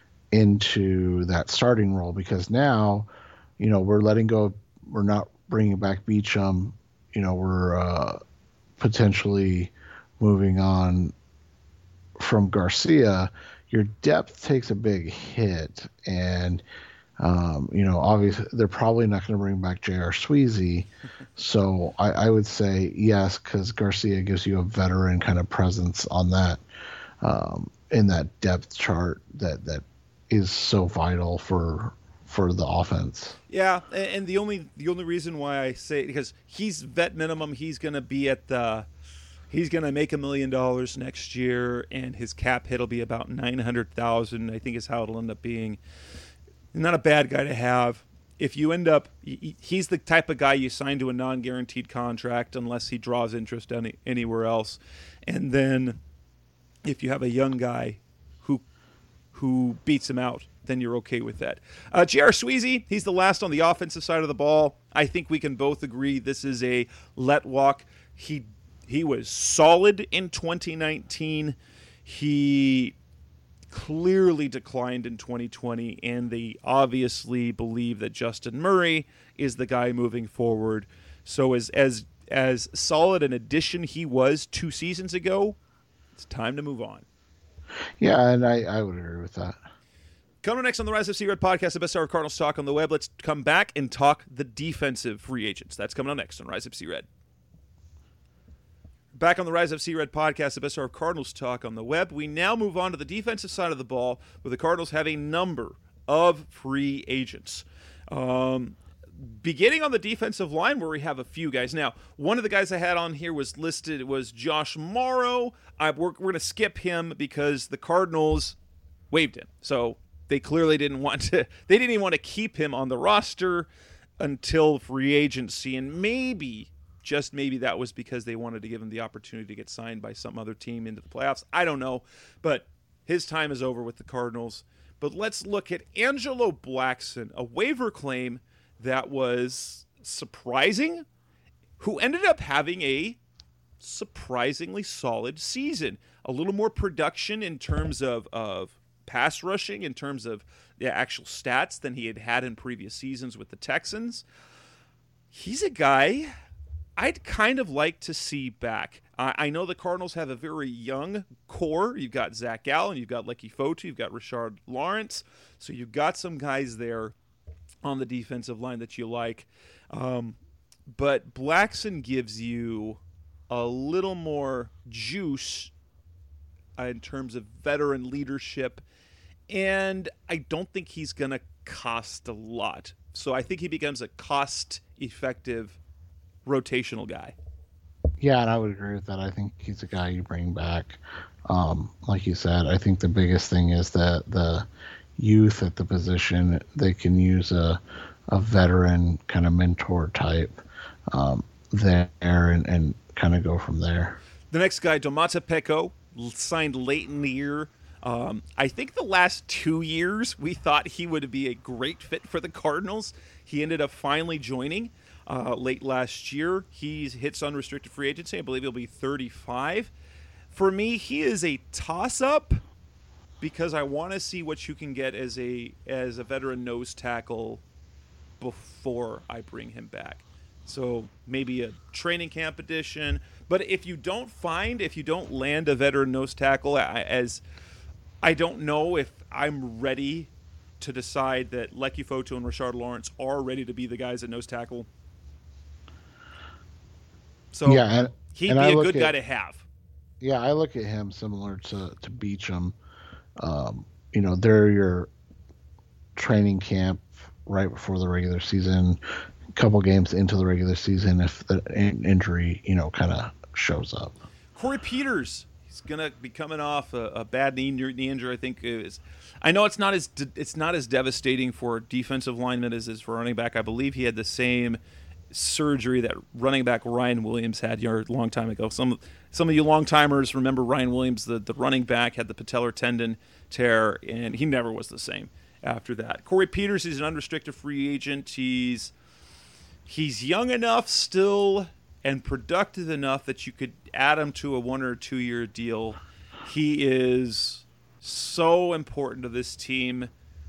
into that starting role, because now, we're letting go. We're not bringing back Beecham. We're potentially moving on from Garcia. Your depth takes a big hit, and obviously they're probably not going to bring back J.R. Sweezy. So I would say yes, because Garcia gives you a veteran kind of presence on that, in that depth chart that is so vital for the offense. Yeah, and the only reason why I say it, because he's vet minimum, he's going to be he's going to make $1 million next year, and his cap hit will be about $900,000. I think is how it'll end up being. Not a bad guy to have. If you end up, he's the type of guy you sign to a non-guaranteed contract unless he draws interest anywhere else. And then if you have a young guy who beats him out, then you're okay with that. J.R. Sweezy, he's the last on the offensive side of the ball. I think we can both agree this is a let walk. He was solid in 2019. He clearly declined in 2020, and they obviously believe that Justin Murray is the guy moving forward. So as solid an addition he was 2 seasons ago, it's time to move on. Yeah, and I would agree with that. Coming next on the Rise FC Red podcast, the best hour of Cardinals talk on the web. Let's come back and talk the defensive free agents. That's coming up next on Rise FC Red. Back on the Rise FC Red podcast, the best hour of Cardinals talk on the web. We now move on to the defensive side of the ball, where the Cardinals have a number of free agents. Beginning on the defensive line, where we have a few guys. Now, one of the guys I had on here was Josh Morrow. We're going to skip him because the Cardinals waived him. So they clearly didn't even want to keep him on the roster until free agency, and just maybe that was because they wanted to give him the opportunity to get signed by some other team into the playoffs. I don't know, but his time is over with the Cardinals. But let's look at Angelo Blackson, a waiver claim that was surprising, who ended up having a surprisingly solid season. A little more production in terms of pass rushing, in terms of the actual stats than he had in previous seasons with the Texans. He's a guy I'd kind of like to see back. I know the Cardinals have a very young core. You've got Zach Gallen, you've got Lecky Fotu, you've got Rashard Lawrence. So you've got some guys there on the defensive line that you like. But Blackson gives you a little more juice in terms of veteran leadership. And I don't think he's going to cost a lot. So I think he becomes a cost-effective rotational guy. Yeah, and I would agree with that. I think he's a guy you bring back. Like you said, I think the biggest thing is that the youth at the position, they can use a veteran kind of mentor type there and kind of go from there. The next guy, Domata Peko, signed late in the year. I think the last 2 years we thought he would be a great fit for the Cardinals. He ended up finally joining late last year. He hits unrestricted free agency. I believe he'll be 35. For me, he is a toss-up because I want to see what you can get as a veteran nose tackle before I bring him back. So maybe a training camp edition. But if you don't land a veteran nose tackle as I don't know if I'm ready to decide that Lecky Foto and Rashard Lawrence are ready to be the guys at nose tackle. So Yeah, he'd be a good guy to have. Yeah, I look at him similar to Beachum. They're your training camp right before the regular season, a couple games into the regular season if the injury, kind of shows up. Corey Peters, he's gonna be coming off a bad knee injury. I think I know it's not as devastating for defensive linemen as for running back. I believe he had the same surgery that running back Ryan Williams had a long time ago. Some of you long timers remember Ryan Williams, the running back, had the patellar tendon tear, and he never was the same after that. Corey Peters is an unrestricted free agent. He's young enough still and productive enough that you could add him to a 1 or 2 year deal. He is so important to this team,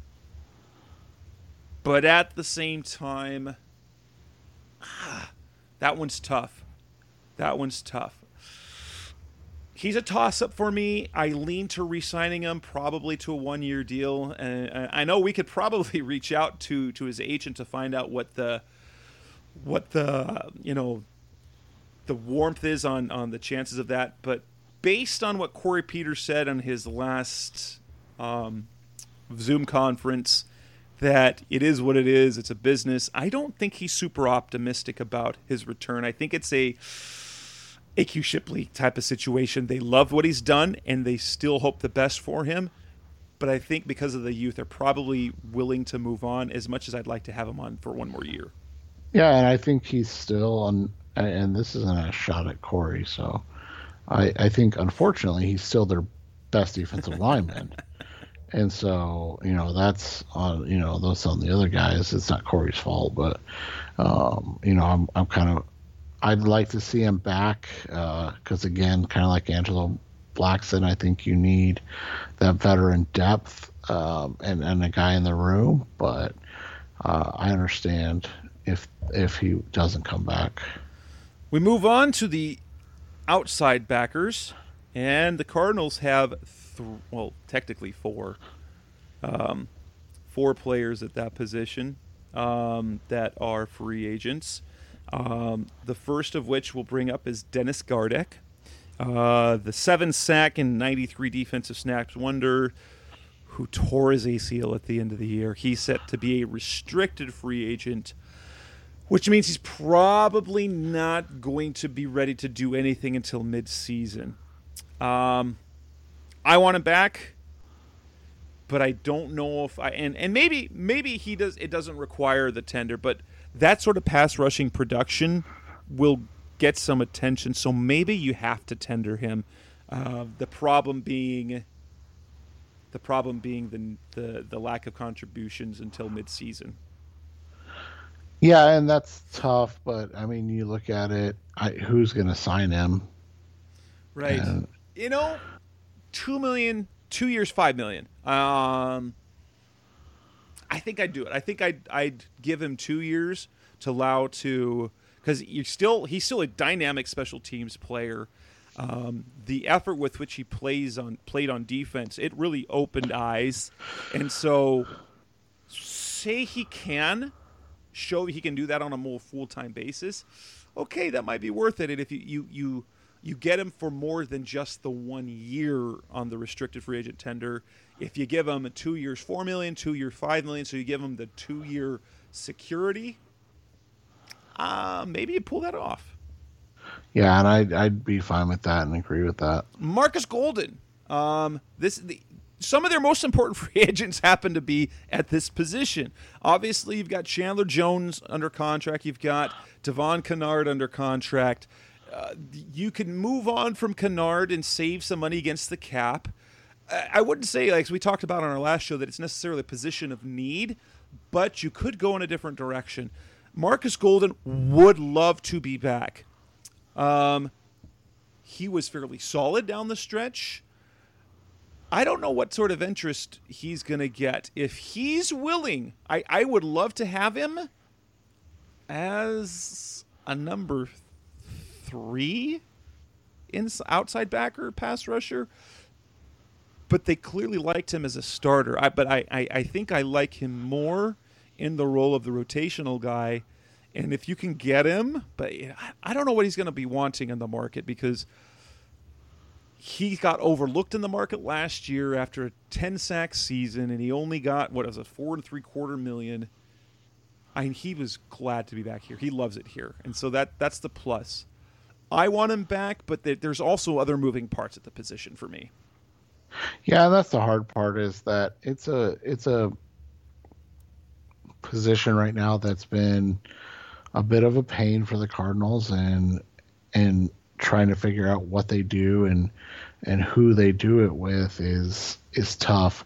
but at the same time, that one's tough. He's a toss-up for me. I lean to re-signing him, probably to a 1 year deal. And I know we could probably reach out to his agent to find out what the warmth is on the chances of that. But based on what Corey Peters said on his last Zoom conference, that it is what it is. It's a business. I don't think he's super optimistic about his return. I think it's a AQ Shipley type of situation. They love what he's done, and they still hope the best for him. But I think because of the youth, they're probably willing to move on, as much as I'd like to have him on for 1 more year. Yeah, and I think he's still on, and this isn't a shot at Corey, so I think, unfortunately, he's still their best defensive lineman. And so, that's on, those on the other guys. It's not Corey's fault, but, I'm kind of, I'd like to see him back because, again, kind of like Angelo Blackson, I think you need that veteran depth and a guy in the room. But I understand if he doesn't come back. We move on to the outside backers, and the Cardinals have technically four players at that position that are free agents. The first of which we'll bring up is Dennis Gardeck, the 7-sack and 93 defensive snaps wonder who tore his ACL at the end of the year. He's set to be a restricted free agent, which means he's probably not going to be ready to do anything until mid-season. I want him back, but I don't know if and maybe he does. It doesn't require the tender, but that sort of pass rushing production will get some attention. So maybe you have to tender him. The problem being the lack of contributions until mid-season. Yeah, and that's tough. But I mean, you look at it. Who's going to sign him? Right. And, $2 million, 2 years, $5 million. I think I'd do it. I think I'd give him 2 years to allow because he's still a dynamic special teams player. The effort with which he played on defense, it really opened eyes. And so, say he can show he can do that on a more full-time basis. Okay, that might be worth it. And if you get him for more than just the 1 year on the restricted free agent tender. If you give him 2 years, $4 million, 2 years, $5 million, so you give him the 2 year security, maybe you pull that off. Yeah, and I'd be fine with that and agree with that. Marcus Golden. Some of their most important free agents happen to be at this position. Obviously, you've got Chandler Jones under contract. You've got Devon Kennard under contract. You can move on from Kennard and save some money against the cap. I wouldn't say, like we talked about on our last show, that it's necessarily a position of need, but you could go in a different direction. Marcus Golden would love to be back. He was fairly solid down the stretch. I don't know what sort of interest he's going to get. If he's willing, I would love to have him as a number 3 outside backer, pass rusher. but they clearly liked him as a starter. But I think I like him more in the role of the rotational guy. And if you can get him, but I don't know what he's going to be wanting in the market, because he got overlooked in the market last year after a 10-sack season, and he only got, $4.75 million. He was glad to be back here. He loves it here, and so that's the plus. I want him back, but there's also other moving parts at the position for me. Yeah, and that's the hard part, is that it's a position right now that's been a bit of a pain for the Cardinals, and trying to figure out what they do and who they do it with is tough.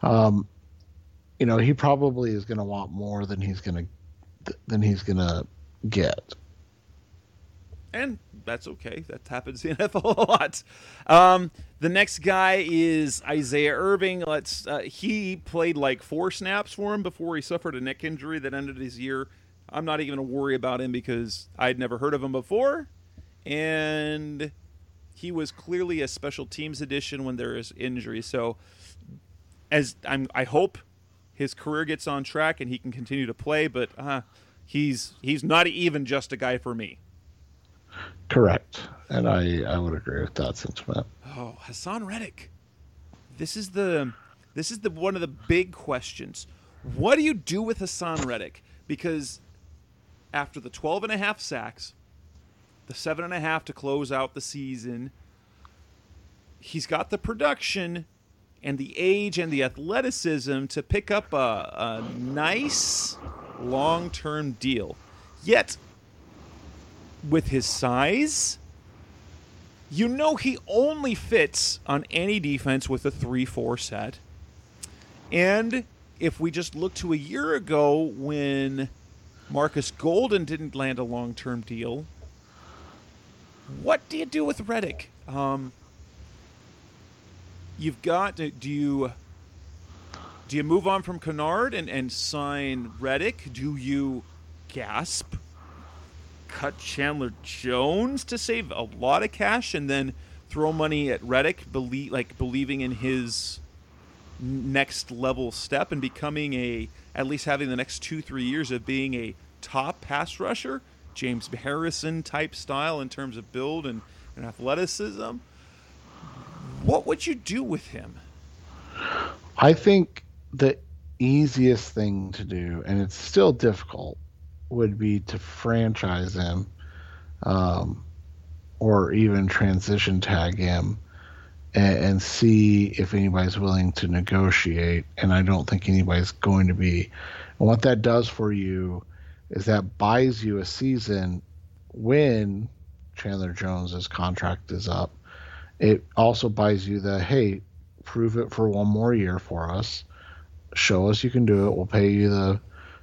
He probably is going to want more than he's going to get. And that's okay. That happens in the NFL a lot. The next guy is Isaiah Irving. He played like 4 snaps for him before he suffered a neck injury that ended his year. I'm not even going to worry about him because I'd never heard of him before. And he was clearly a special teams addition when there is injury. So I hope his career gets on track and he can continue to play, but he's not even just a guy for me. Correct. And I would agree with that sentiment. Oh, Hassan Reddick. This is the one of the big questions. What do you do with Hassan Reddick? Because after the 12.5 sacks, the 7.5 to close out the season, he's got the production and the age and the athleticism to pick up a nice long-term deal. Yet, with his size, he only fits on any defense with a 3-4 set. And if we just look to a year ago when Marcus Golden didn't land a long-term deal, what do you do with Reddick? You've got do you move on from Kennard and sign Reddick? Do you cut Chandler Jones to save a lot of cash and then throw money at Reddick, believing in his next level step and becoming at least having the next 2-3 years of being a top pass rusher, James Harrison type style in terms of build and athleticism? What would you do with him? I think the easiest thing to do, and it's still difficult, would be to franchise him, or even transition tag him, and see if anybody's willing to negotiate. And I don't think anybody's going to be. And what that does for you is that buys you a season when Chandler Jones's contract is up. It also buys you hey, prove it for one more year for us. Show us you can do it. We'll pay you the,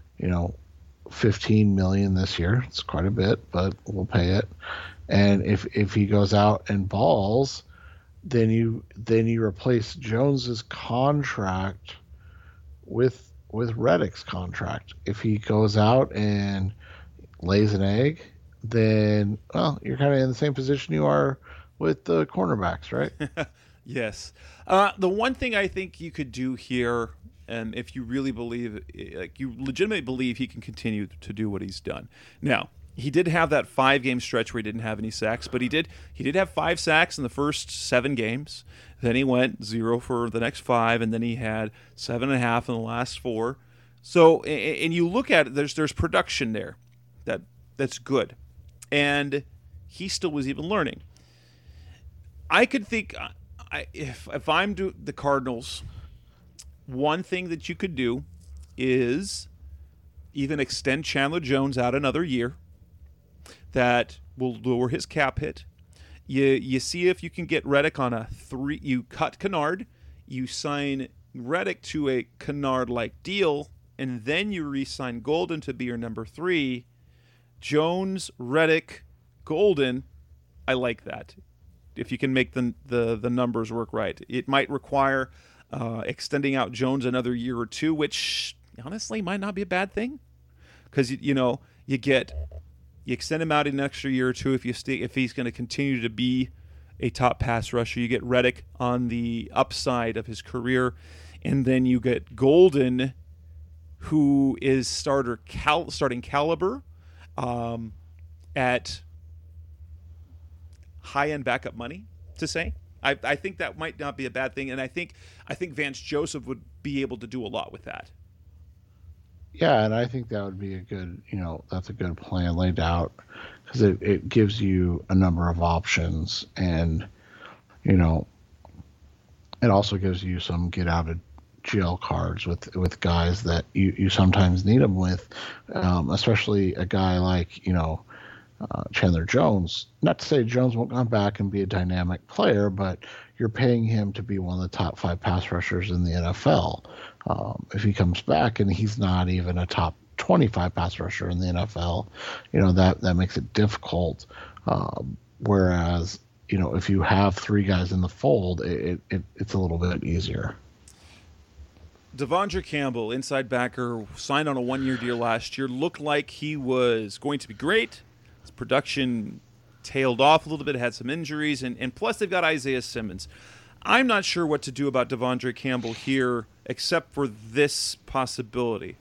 $15 million this year. It's quite a bit, but we'll pay it. And if he goes out and balls, then you replace Jones's contract with Reddick's contract. If he goes out and lays an egg, then you're kind of in the same position you are with the cornerbacks, right? Yes. The one thing I think you could do here, and if you really believe, you legitimately believe he can continue to do what he's done. Now, he did have that 5-game stretch where he didn't have any sacks, but he did have 5 sacks in the first 7 games. Then he went 0 for the next 5, and then he had 7.5 in the last 4. So, and you look at it, there's production there that's good, and he still was even learning. I could think, if I'm the Cardinals, one thing that you could do is even extend Chandler Jones out another year. That will lower his cap hit. You see if you can get Reddick on a 3. You cut Kennard, you sign Reddick to a Kennard-like deal, and then you re-sign Golden to be your number 3. Jones, Reddick, Golden. I like that. If you can make the numbers work right, it might require extending out Jones another year or 2, which honestly might not be a bad thing, because you extend him out an extra year or 2 if he's going to continue to be a top pass rusher. You get Reddick on the upside of his career, and then you get Golden, who is starting caliber at high-end backup money, to say. I think that might not be a bad thing, and I think Vance Joseph would be able to do a lot with that. Yeah, and I think that would be a good, that's a good plan laid out, because it gives you a number of options, and, it also gives you some get out of jail cards with guys that you sometimes need them with, especially a guy like, Chandler Jones. Not to say Jones won't come back and be a dynamic player, but you're paying him to be one of the top 5 pass rushers in the NFL. If he comes back and he's not even a top 25 pass rusher in the NFL, that makes it difficult. Whereas, if you have 3 guys in the fold, it's a little bit easier. Devondre Campbell, inside backer, signed on a 1-year deal last year. Looked like he was going to be great. His production tailed off a little bit, had some injuries, and plus they've got Isaiah Simmons. I'm not sure what to do about Devondre Campbell here, except for this possibility.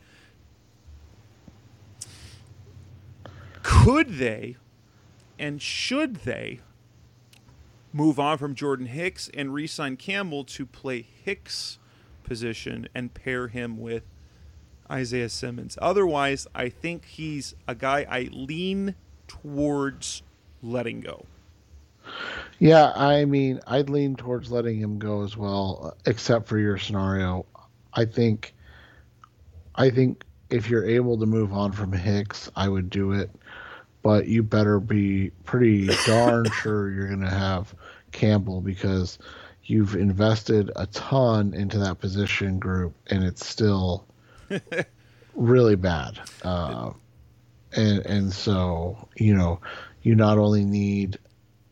Could they and should they move on from Jordan Hicks and re-sign Campbell to play Hicks' position and pair him with Isaiah Simmons? Otherwise, I think he's a guy I lean towards letting go. Yeah, I mean, I'd lean towards letting him go as well, except for your scenario. I think if you're able to move on from Hicks, I would do it, but you better be pretty darn sure you're going to have Campbell, because you've invested a ton into that position group, and it's still really bad. And so, you not only need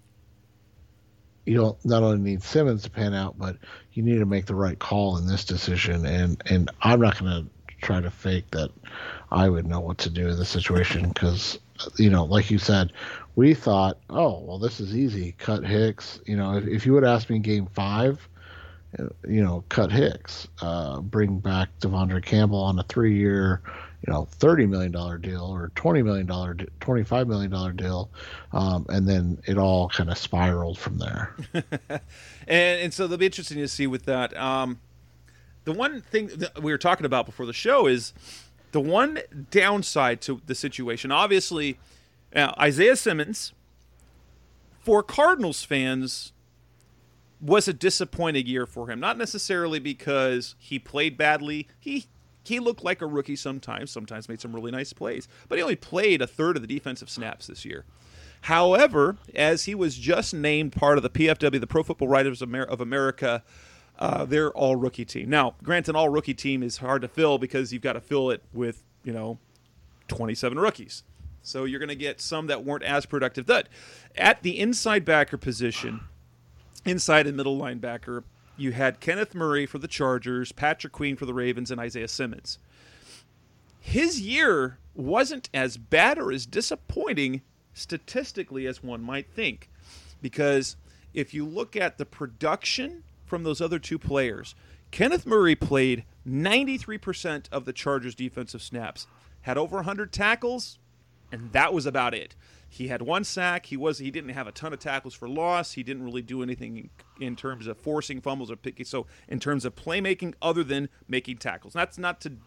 Simmons to pan out, but you need to make the right call in this decision. And I'm not going to try to fake that I would know what to do in this situation, because, like you said, we thought, oh, well, this is easy. Cut Hicks. If you would ask me in Game 5, cut Hicks, bring back Devondre Campbell on a 3-year, $30 million deal or $20 million, $25 million deal, and then it all kind of spiraled from there. and so it'll be interesting to see with that. The one thing that we were talking about before the show is the one downside to the situation. Obviously, Isaiah Simmons, for Cardinals fans, was a disappointing year for him. Not necessarily because he played badly. He looked like a rookie sometimes made some really nice plays, but he only played a third of the defensive snaps this year. However, as he was just named part of the PFW, the Pro Football Writers of America, their all-rookie team. Now, granted, an all-rookie team is hard to fill because you've got to fill it with, 27 rookies. So you're going to get some that weren't as productive. But at the inside backer position, inside and middle linebacker, you had Kenneth Murray for the Chargers, Patrick Queen for the Ravens, and Isaiah Simmons. His year wasn't as bad or as disappointing statistically as one might think, because if you look at the production from those other 2 players, Kenneth Murray played 93% of the Chargers' defensive snaps, had over 100 tackles, and that was about it. He had 1 sack. He didn't have a ton of tackles for loss. He didn't really do anything in terms of forcing fumbles or picking. So in terms of playmaking, other than making tackles, that's not to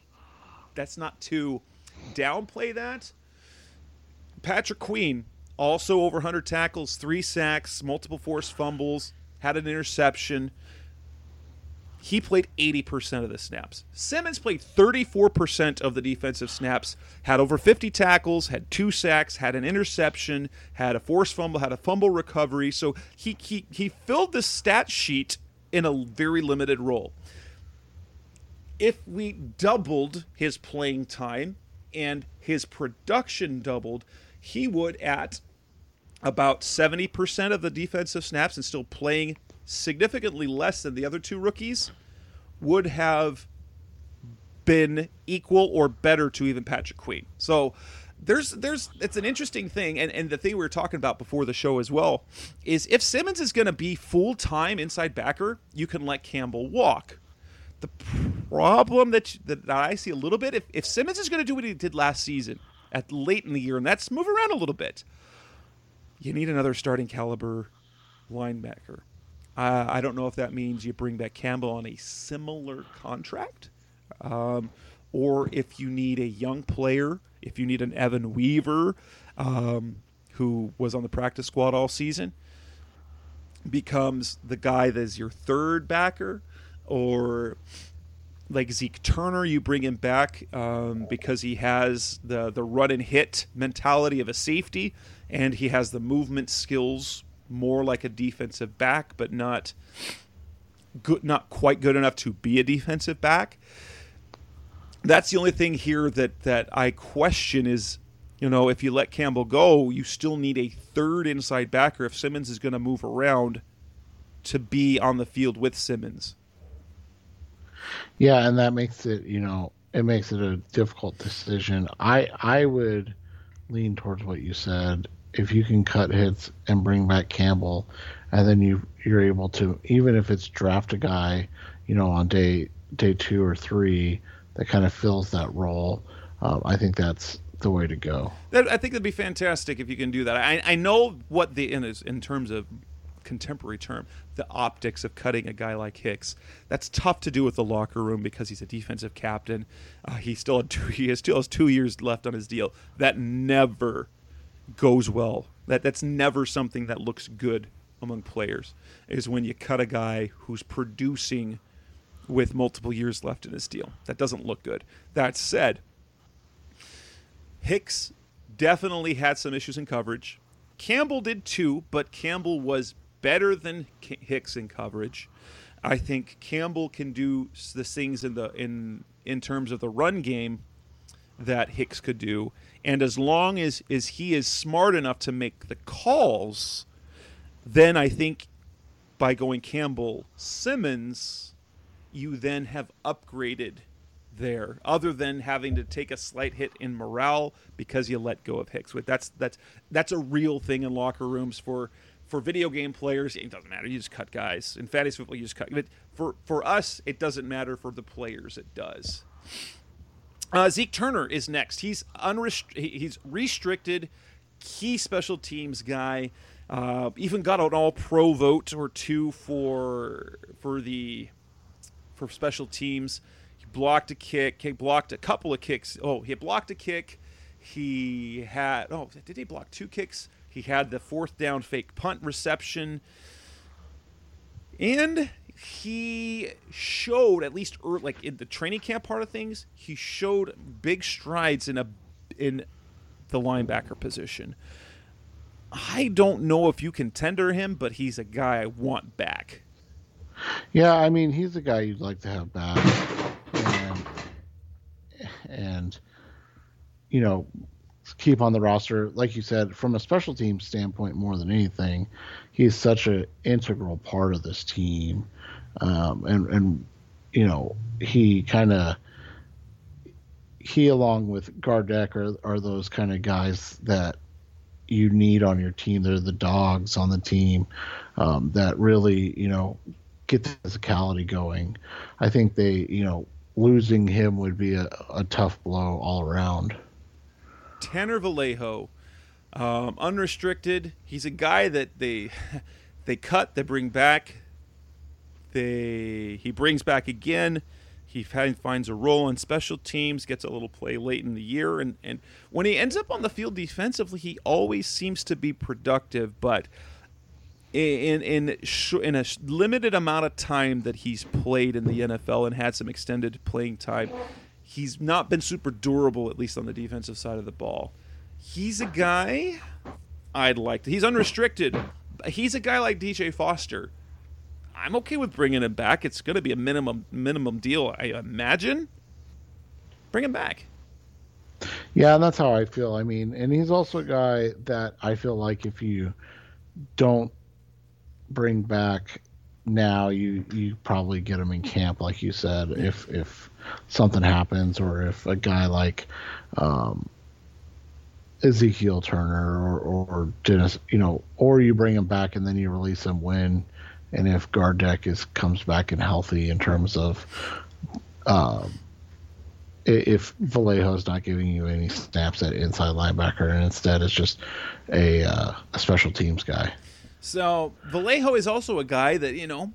downplay that. Patrick Queen, also over 100 tackles, 3 sacks, multiple forced fumbles, had an interception. He played 80% of the snaps. Simmons played 34% of the defensive snaps, had over 50 tackles, had 2 sacks, had an interception, had a forced fumble, had a fumble recovery. So he filled the stat sheet in a very limited role. If we doubled his playing time and his production doubled, he would, at about 70% of the defensive snaps and still playing significantly less than the other 2 rookies, would have been equal or better to even Patrick Queen. So There's it's an interesting thing, and the thing we were talking about before the show as well is if Simmons is going to be full-time inside backer, you can let Campbell walk. The problem that I see a little bit, if Simmons is going to do what he did last season at late in the year, and that's move around a little bit, you need another starting caliber linebacker. I don't know if that means you bring back Campbell on a similar contract, or if you need a young player, if you need an Evan Weaver, who was on the practice squad all season, becomes the guy that is your third backer, or like Zeke Turner, you bring him back because he has the run and hit mentality of a safety, and he has the movement skills more like a defensive back, but not quite good enough to be a defensive back. That's the only thing here that I question is, if you let Campbell go, you still need a third inside backer if Simmons is going to move around to be on the field with Simmons. Yeah, and that makes it, it makes it a difficult decision. I would lean towards what you said. If you can cut hits and bring back Campbell, and then you're able to, even if it's draft a guy, on day 2 or 3 that kind of fills that role, I think that's the way to go. I think it'd be fantastic if you can do that. I know what in terms of contemporary term, the optics of cutting a guy like Hicks. That's tough to do with the locker room because he's a defensive captain. He still has 2 years left on his deal. That never goes well. That's never something that looks good among players, is when you cut a guy who's producing with multiple years left in his deal. That doesn't look good. That said, Hicks definitely had some issues in coverage. Campbell did too, but Campbell was better than Hicks in coverage. I think Campbell can do the things in terms of the run game that Hicks could do, and as long as he is smart enough to make the calls, then I think by going Campbell-Simmons, you then have upgraded there, other than having to take a slight hit in morale because you let go of Hicks. That's a real thing in locker rooms for video game players. It doesn't matter. You just cut guys. In fantasy football, you just cut. But for us, it doesn't matter. For the players, it does. Zeke Turner is next. He's restricted, key special teams guy. Even got an All-Pro vote or 2 for special teams. He blocked a kick. He blocked a couple of kicks. Oh, he blocked a kick. He had did he block 2 kicks? He had the 4th down fake punt reception, and he showed, at least like in the training camp part of things, he showed big strides in the linebacker position. I don't know if you can tender him, but he's a guy I want back. Yeah, I mean, he's a guy you'd like to have back, and keep on the roster. Like you said, from a special team standpoint, more than anything, he's such an integral part of this team. He along with Gardeck are those kind of guys that you need on your team. They're the dogs on the team that really, get the physicality going. I think losing him would be a tough blow all around. Tanner Vallejo, unrestricted. He's a guy that they cut, they bring back. He brings back again. He finds a role on special teams, gets a little play late in the year, and when he ends up on the field defensively, he always seems to be productive. But in a limited amount of time that he's played in the NFL and had some extended playing time, he's not been super durable, at least on the defensive side of the ball. He's a guy I'd like to. He's unrestricted. He's a guy like DJ Foster. I'm okay with bringing him back. It's going to be a minimum deal, I imagine. Bring him back. Yeah, and that's how I feel. I mean, and he's also a guy that I feel like if you don't bring back now, you probably get him in camp, like you said, if something happens, or if a guy like Ezekiel Turner or Dennis, or you bring him back and then you release him when and if Gardeck comes back and healthy in terms of if Vallejo's not giving you any snaps at inside linebacker and instead it's just a special teams guy. So Vallejo is also a guy that,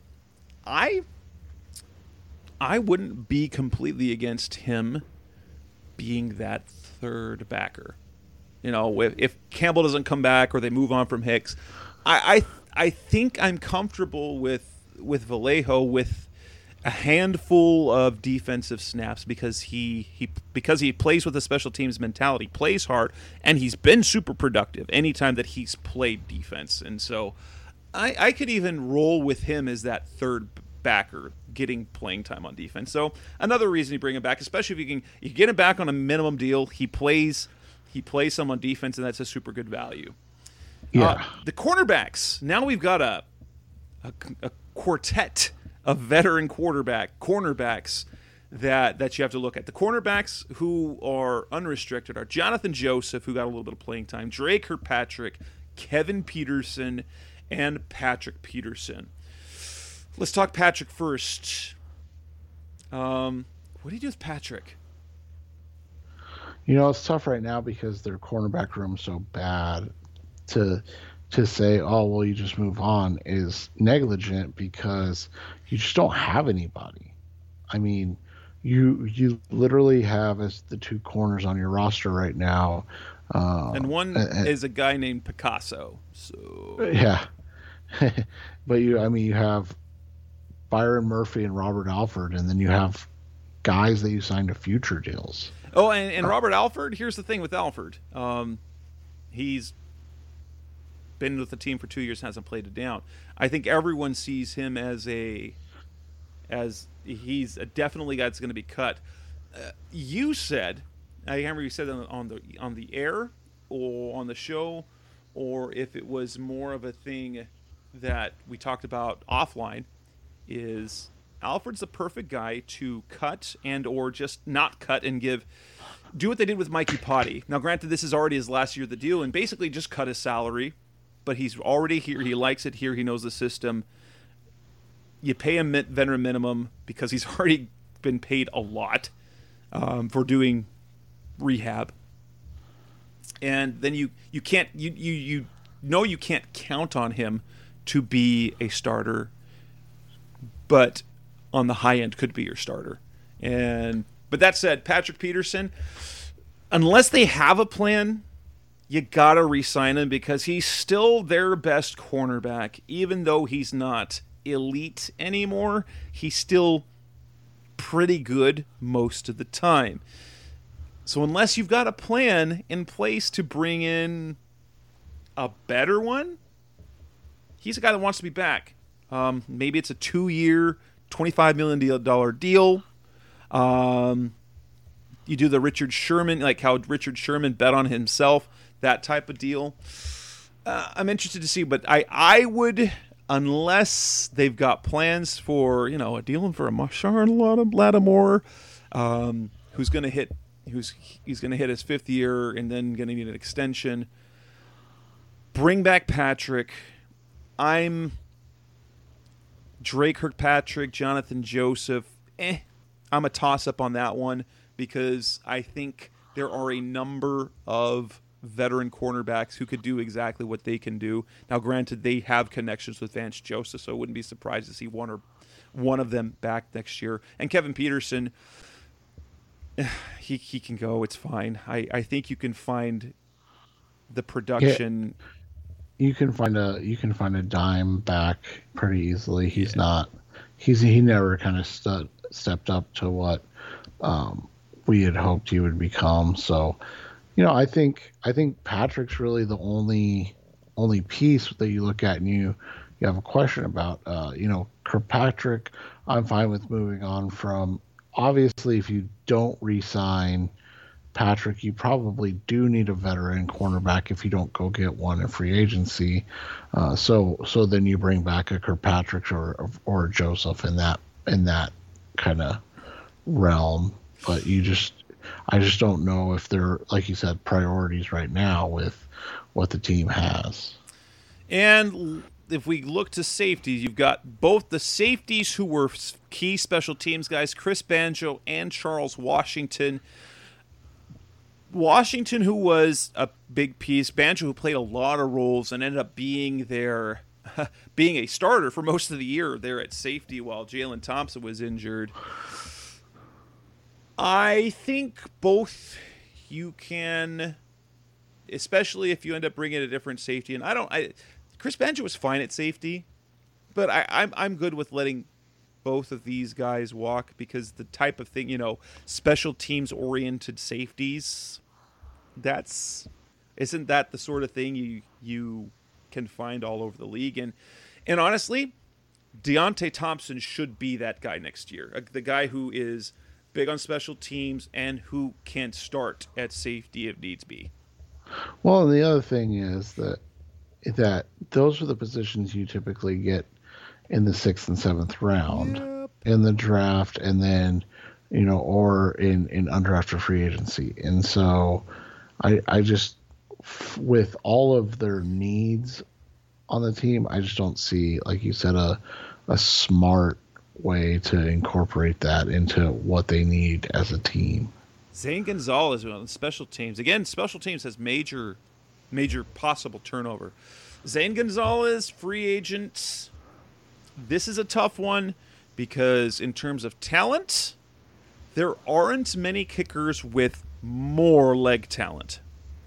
I wouldn't be completely against him being that third backer. If Campbell doesn't come back or they move on from Hicks, I think I'm comfortable with Vallejo with a handful of defensive snaps because he plays with a special teams mentality, plays hard, and he's been super productive anytime that he's played defense. And so I could even roll with him as that third backer getting playing time on defense. So another reason you bring him back, especially if you get him back on a minimum deal, he plays some on defense, and that's a super good value. Yeah. The cornerbacks. Now we've got a quartet of veteran cornerbacks that you have to look at. The cornerbacks who are unrestricted are Jonathan Joseph, who got a little bit of playing time, Drake Kirkpatrick, Kevin Peterson, and Patrick Peterson. Let's talk Patrick first. What do you do with Patrick? It's tough right now because their cornerback room is so bad. To say, oh, well, you just move on is negligent because you just don't have anybody. I mean, you literally have as the two corners on your roster right now. And one is a guy named Picasso. So yeah. But you have Byron Murphy and Robert Alford, and then you have guys that you signed to future deals. Oh, and Robert Alford, here's the thing with Alford. He's been with the team for 2 years, hasn't played it down. I think everyone sees him as he's a definitely guy that's going to be cut. You said, I remember you said on the air or on the show, or if it was more of a thing that we talked about offline, is Alfred's the perfect guy to cut and or just not cut and do what they did with Mikey Potty. Now, granted, this is already his last year of the deal, and basically just cut his salary, but he's already here. He likes it here. He knows the system. You pay him veteran minimum because he's already been paid a lot for doing rehab, and then you can't you can't count on him to be a starter, but on the high end could be your starter. But that said, Patrick Peterson, unless they have a plan, you gotta re-sign him because he's still their best cornerback. Even though he's not elite anymore, he's still pretty good most of the time. So unless you've got a plan in place to bring in a better one, he's a guy that wants to be back. Maybe it's a 2-year, $25 million deal. You do the Richard Sherman, like how Richard Sherman bet on himself, that type of deal. I'm interested to see, but I would, unless they've got plans for a deal for a Marshawn Lattimore, who's going to hit his 5th year and then going to need an extension. Bring back Patrick. I'm Drake Kirkpatrick, Jonathan Joseph. I'm a toss-up on that one because I think there are a number of veteran cornerbacks who could do exactly what they can do. Now, granted, they have connections with Vance Joseph, so I wouldn't be surprised to see one of them back next year. And Kevin Peterson, he can go. It's fine. I think you can find the production. Yeah. You can find a dime back pretty easily. He's not. He never kind of stepped up to what we had hoped he would become. So, I think Patrick's really the only piece that you look at and you have a question about. Kirkpatrick, I'm fine with moving on from. Obviously, if you don't re-sign Patrick, you probably do need a veteran cornerback if you don't go get one in free agency. So then you bring back a Kirkpatrick or a Joseph in that kind of realm. But you just I just don't know if they're, like you said, priorities right now with what the team has. And if we look to safeties, you've got both the safeties who were key special teams guys, Chris Banjo and Charles Washington. Washington, who was a big piece, Banjo, who played a lot of roles and ended up being being a starter for most of the year there at safety while Jalen Thompson was injured. I think both you can, especially if you end up bringing a different safety. And Chris Banjo was fine at safety, but I'm good with letting both of these guys walk because the type of thing, special teams oriented safeties, isn't that the sort of thing you can find all over the league? And honestly, Deontay Thompson should be that guy next year, the guy who is big on special teams and who can start at safety if needs be. Well, and the other thing is that those are the positions you typically get in the 6th and 7th round in the draft, and then or in undrafted free agency. And so I just, with all of their needs on the team, I just don't see, like you said, a smart way to incorporate that into what they need as a team. Zane Gonzalez on special teams. Again, special teams has major possible turnover. Zane Gonzalez, free agent. This is a tough one because in terms of talent, there aren't many kickers with more leg talent.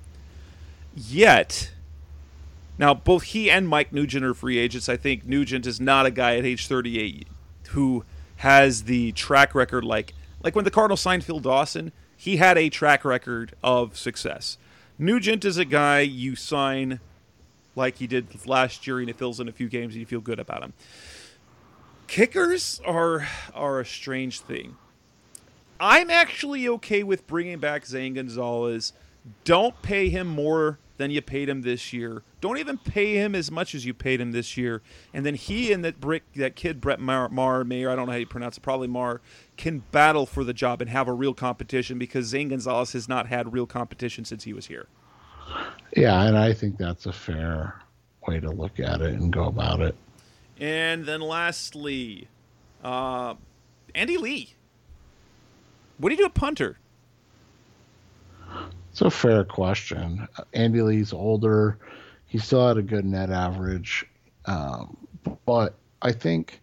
Yet, now both he and Mike Nugent are free agents. I think Nugent is not a guy at age 38 who has the track record like when the Cardinals signed Phil Dawson, he had a track record of success. Nugent is a guy you sign like he did last year, and he fills in a few games and you feel good about him. Kickers are a strange thing. I'm actually okay with bringing back Zane Gonzalez. Don't pay him more than you paid him this year. Don't even pay him as much as you paid him this year. And then he and that kid, Brett Maher, I don't know how you pronounce it, probably Maher, can battle for the job and have a real competition because Zane Gonzalez has not had real competition since he was here. Yeah, and I think that's a fair way to look at it and go about it. And then lastly, Andy Lee. What do you do at punter? It's a fair question. Andy Lee's older. He still had a good net average. But I think,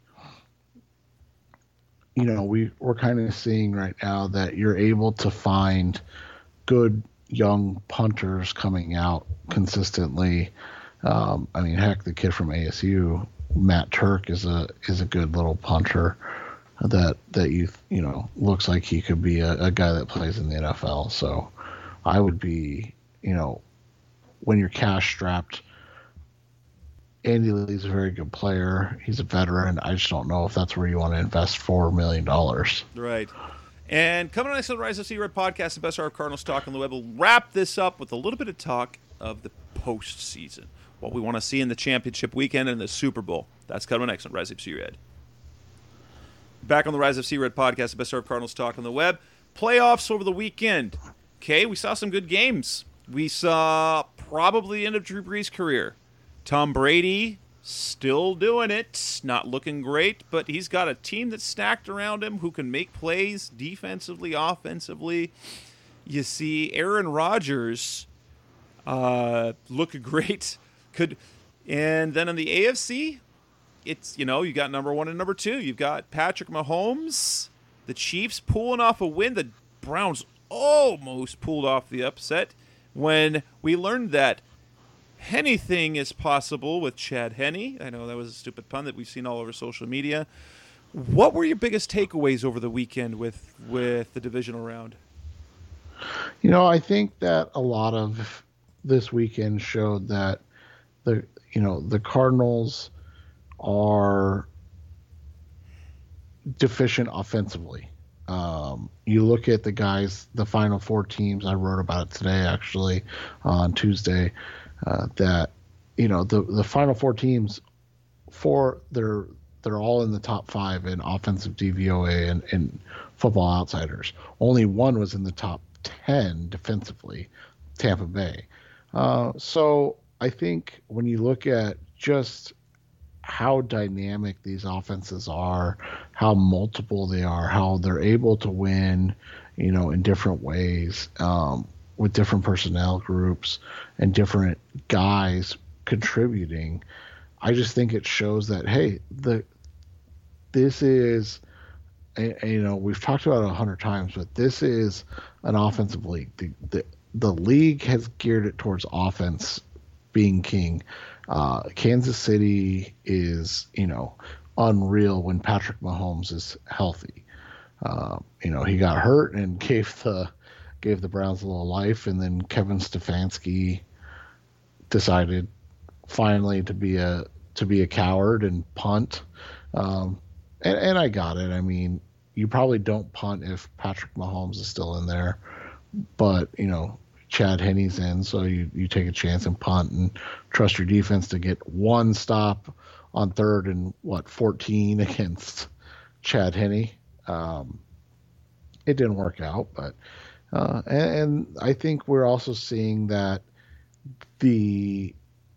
we're kind of seeing right now that you're able to find good young punters coming out consistently. Heck, the kid from ASU, Matt Turk, is a good little punter that looks like he could be a guy that plays in the NFL. So I would be, when you're cash strapped, Andy Lee's a very good player. He's a veteran. I just don't know if that's where you want to invest $4 million. Right. And coming on next on the Rise FC Red podcast, the best hour of Cardinals talk on the web. We'll wrap this up with a little bit of talk of the postseason, what we want to see in the championship weekend and the Super Bowl. That's coming next on Rise FC Red. Back on the Rise FC Red podcast, the best hour of Cardinals talk on the web. Playoffs over the weekend. Okay, we saw some good games. We saw probably the end of Drew Brees' career. Tom Brady still doing it, not looking great, but he's got a team that's stacked around him who can make plays defensively, offensively. You see Aaron Rodgers looking great. And then in the AFC, it's, you got number 1 and number 2. You've got Patrick Mahomes, the Chiefs pulling off a win. The Browns almost pulled off the upset when we learned that anything is possible with Chad Henne. I know that was a stupid pun that we've seen all over social media. What were your biggest takeaways over the weekend with the divisional round? I think that a lot of this weekend showed that the Cardinals are deficient offensively. You look at the final 4 teams. I wrote about it today, actually, on Tuesday, that the final 4 teams, they're all in the top 5 in offensive DVOA and Football Outsiders. Only one was in the top 10 defensively, Tampa Bay. So I think when you look at just how dynamic these offenses are, how multiple they are, how they're able to win, in different ways, with different personnel groups and different guys contributing. I just think it shows that, hey, this is, we've talked about it 100 times, but this is an offensive league. The league has geared it towards offense being king. Kansas City is, unreal when Patrick Mahomes is healthy. He got hurt and gave the Browns a little life, and then Kevin Stefanski decided finally to be a coward and punt. And I got it. I mean, you probably don't punt if Patrick Mahomes is still in there, but Chad Henney's in, so you take a chance and punt and trust your defense to get one stop on third and 14 against Chad Henney. It didn't work out, but and I think we're also seeing that the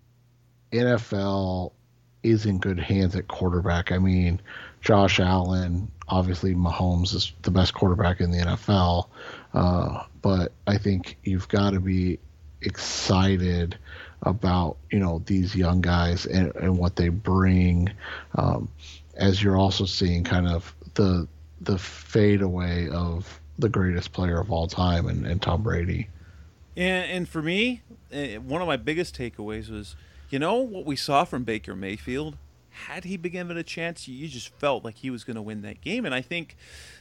NFL is in good hands at quarterback. I mean, Josh Allen, obviously Mahomes is the best quarterback in the NFL, but I think you've got to be excited about these young guys and what they bring, as you're also seeing kind of the fade away of the greatest player of all time and Tom Brady. And for me, one of my biggest takeaways was, what we saw from Baker Mayfield. Had he been given a chance, you just felt like he was going to win that game. And I think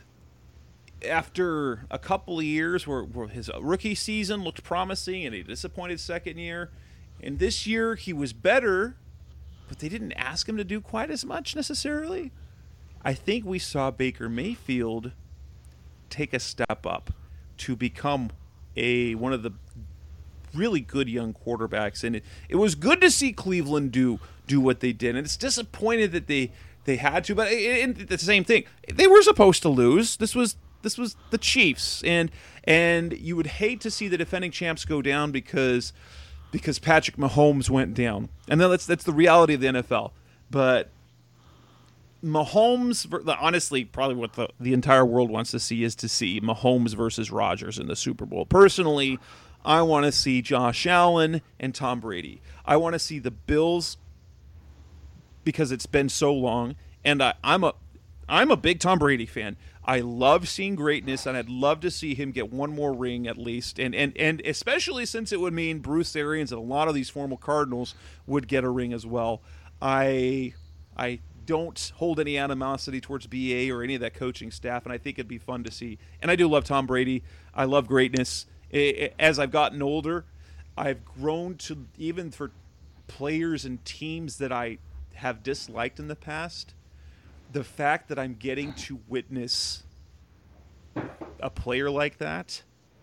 after a couple of years where his rookie season looked promising and a disappointed second year, and this year he was better, but they didn't ask him to do quite as much necessarily. I think we saw Baker Mayfield take a step up to become one of the really good young quarterbacks, and it was good to see Cleveland do what they did, and it's disappointed that they had to, but it's the same thing. They were supposed to lose. This was the Chiefs, and you would hate to see the defending champs go down because Patrick Mahomes went down, and then that's the reality of the NFL. But Mahomes, honestly, probably what the entire world wants to see is to see Mahomes versus Rodgers in the Super Bowl. Personally, I want to see Josh Allen and Tom Brady. I want to see the Bills because it's been so long, and I'm a big Tom Brady fan. I love seeing greatness, and I'd love to see him get one more ring at least, and especially since it would mean Bruce Arians and a lot of these former Cardinals would get a ring as well. I don't hold any animosity towards BA or any of that coaching staff, and I think it'd be fun to see. And I do love Tom Brady. I love greatness. As I've gotten older, I've grown to, even for players and teams that I have disliked in the past, the fact that I'm getting to witness a player like that,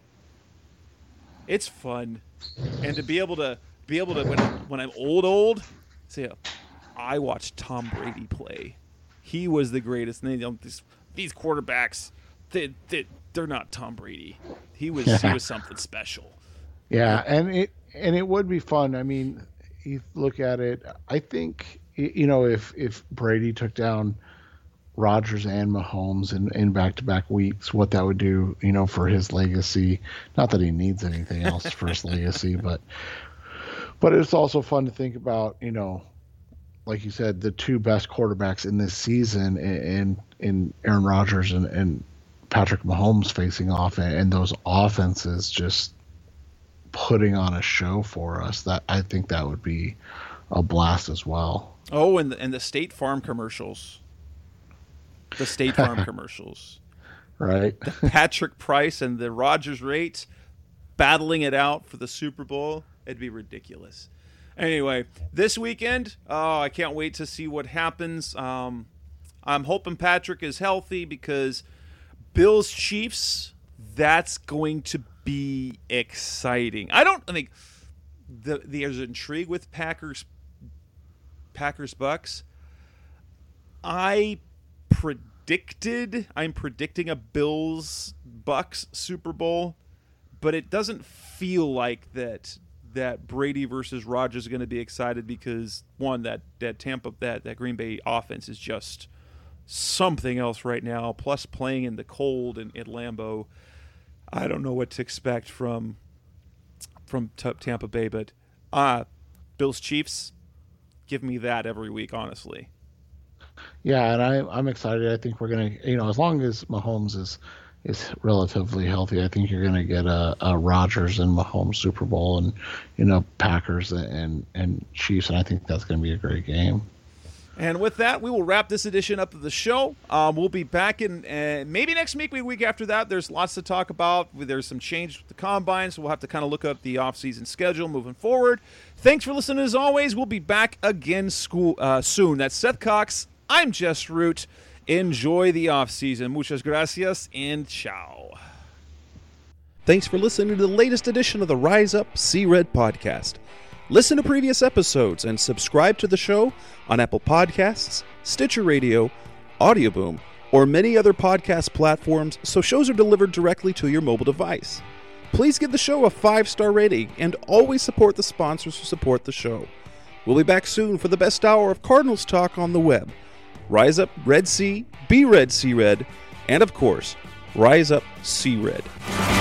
it's fun. And to be able to when I'm old, say, I watched Tom Brady play. He was the greatest. And these quarterbacks, they're not Tom Brady. He was something special. Yeah, and it would be fun. I mean, you look at it. I think if Brady took down Rodgers and Mahomes in back-to-back weeks, what that would do, for his legacy. Not that he needs anything else for his legacy, but it's also fun to think about. Like you said, the two best quarterbacks in this season, in Aaron Rodgers and Patrick Mahomes facing off, and those offenses just putting on a show for us. That I think that would be a blast as well. Oh, and the State Farm commercials. The State Farm commercials. Right. The Patrick Price and the Rodgers rate battling it out for the Super Bowl. It'd be ridiculous. Anyway, this weekend, I can't wait to see what happens. I'm hoping Patrick is healthy because Bills Chiefs, that's going to be exciting. I think there's intrigue with Packers Bucks. I'm predicting a Bills Bucks Super Bowl, but it doesn't feel like that Brady versus Rodgers is going to be excited because, one, that Green Bay offense is just something else right now, plus playing in the cold and at Lambeau. I don't know what to expect from Tampa Bay, but Bills Chiefs, give me that every week, honestly. Yeah, and I'm excited. I think we're going to, as long as Mahomes is relatively healthy, I think you're going to get a Rodgers and Mahomes Super Bowl, and Packers and Chiefs, and I think that's going to be a great game. And with that, we will wrap this edition up of the show. We'll be back in maybe next week, week after that. There's lots to talk about. There's some change with the combine, so we'll have to kind of look up the off-season schedule moving forward. Thanks for listening as always. We'll be back again soon. That's Seth Cox. I'm Jess Root. Enjoy the off-season. Muchas gracias and ciao. Thanks for listening to the latest edition of the Rise Up, See Red podcast. Listen to previous episodes and subscribe to the show on Apple Podcasts, Stitcher Radio, Audioboom, or many other podcast platforms so shows are delivered directly to your mobile device. Please give the show a 5-star rating and always support the sponsors who support the show. We'll be back soon for the best hour of Cardinals talk on the web. Rise up, Red Sea, be Red, See Red, and of course, Rise Up, See Red.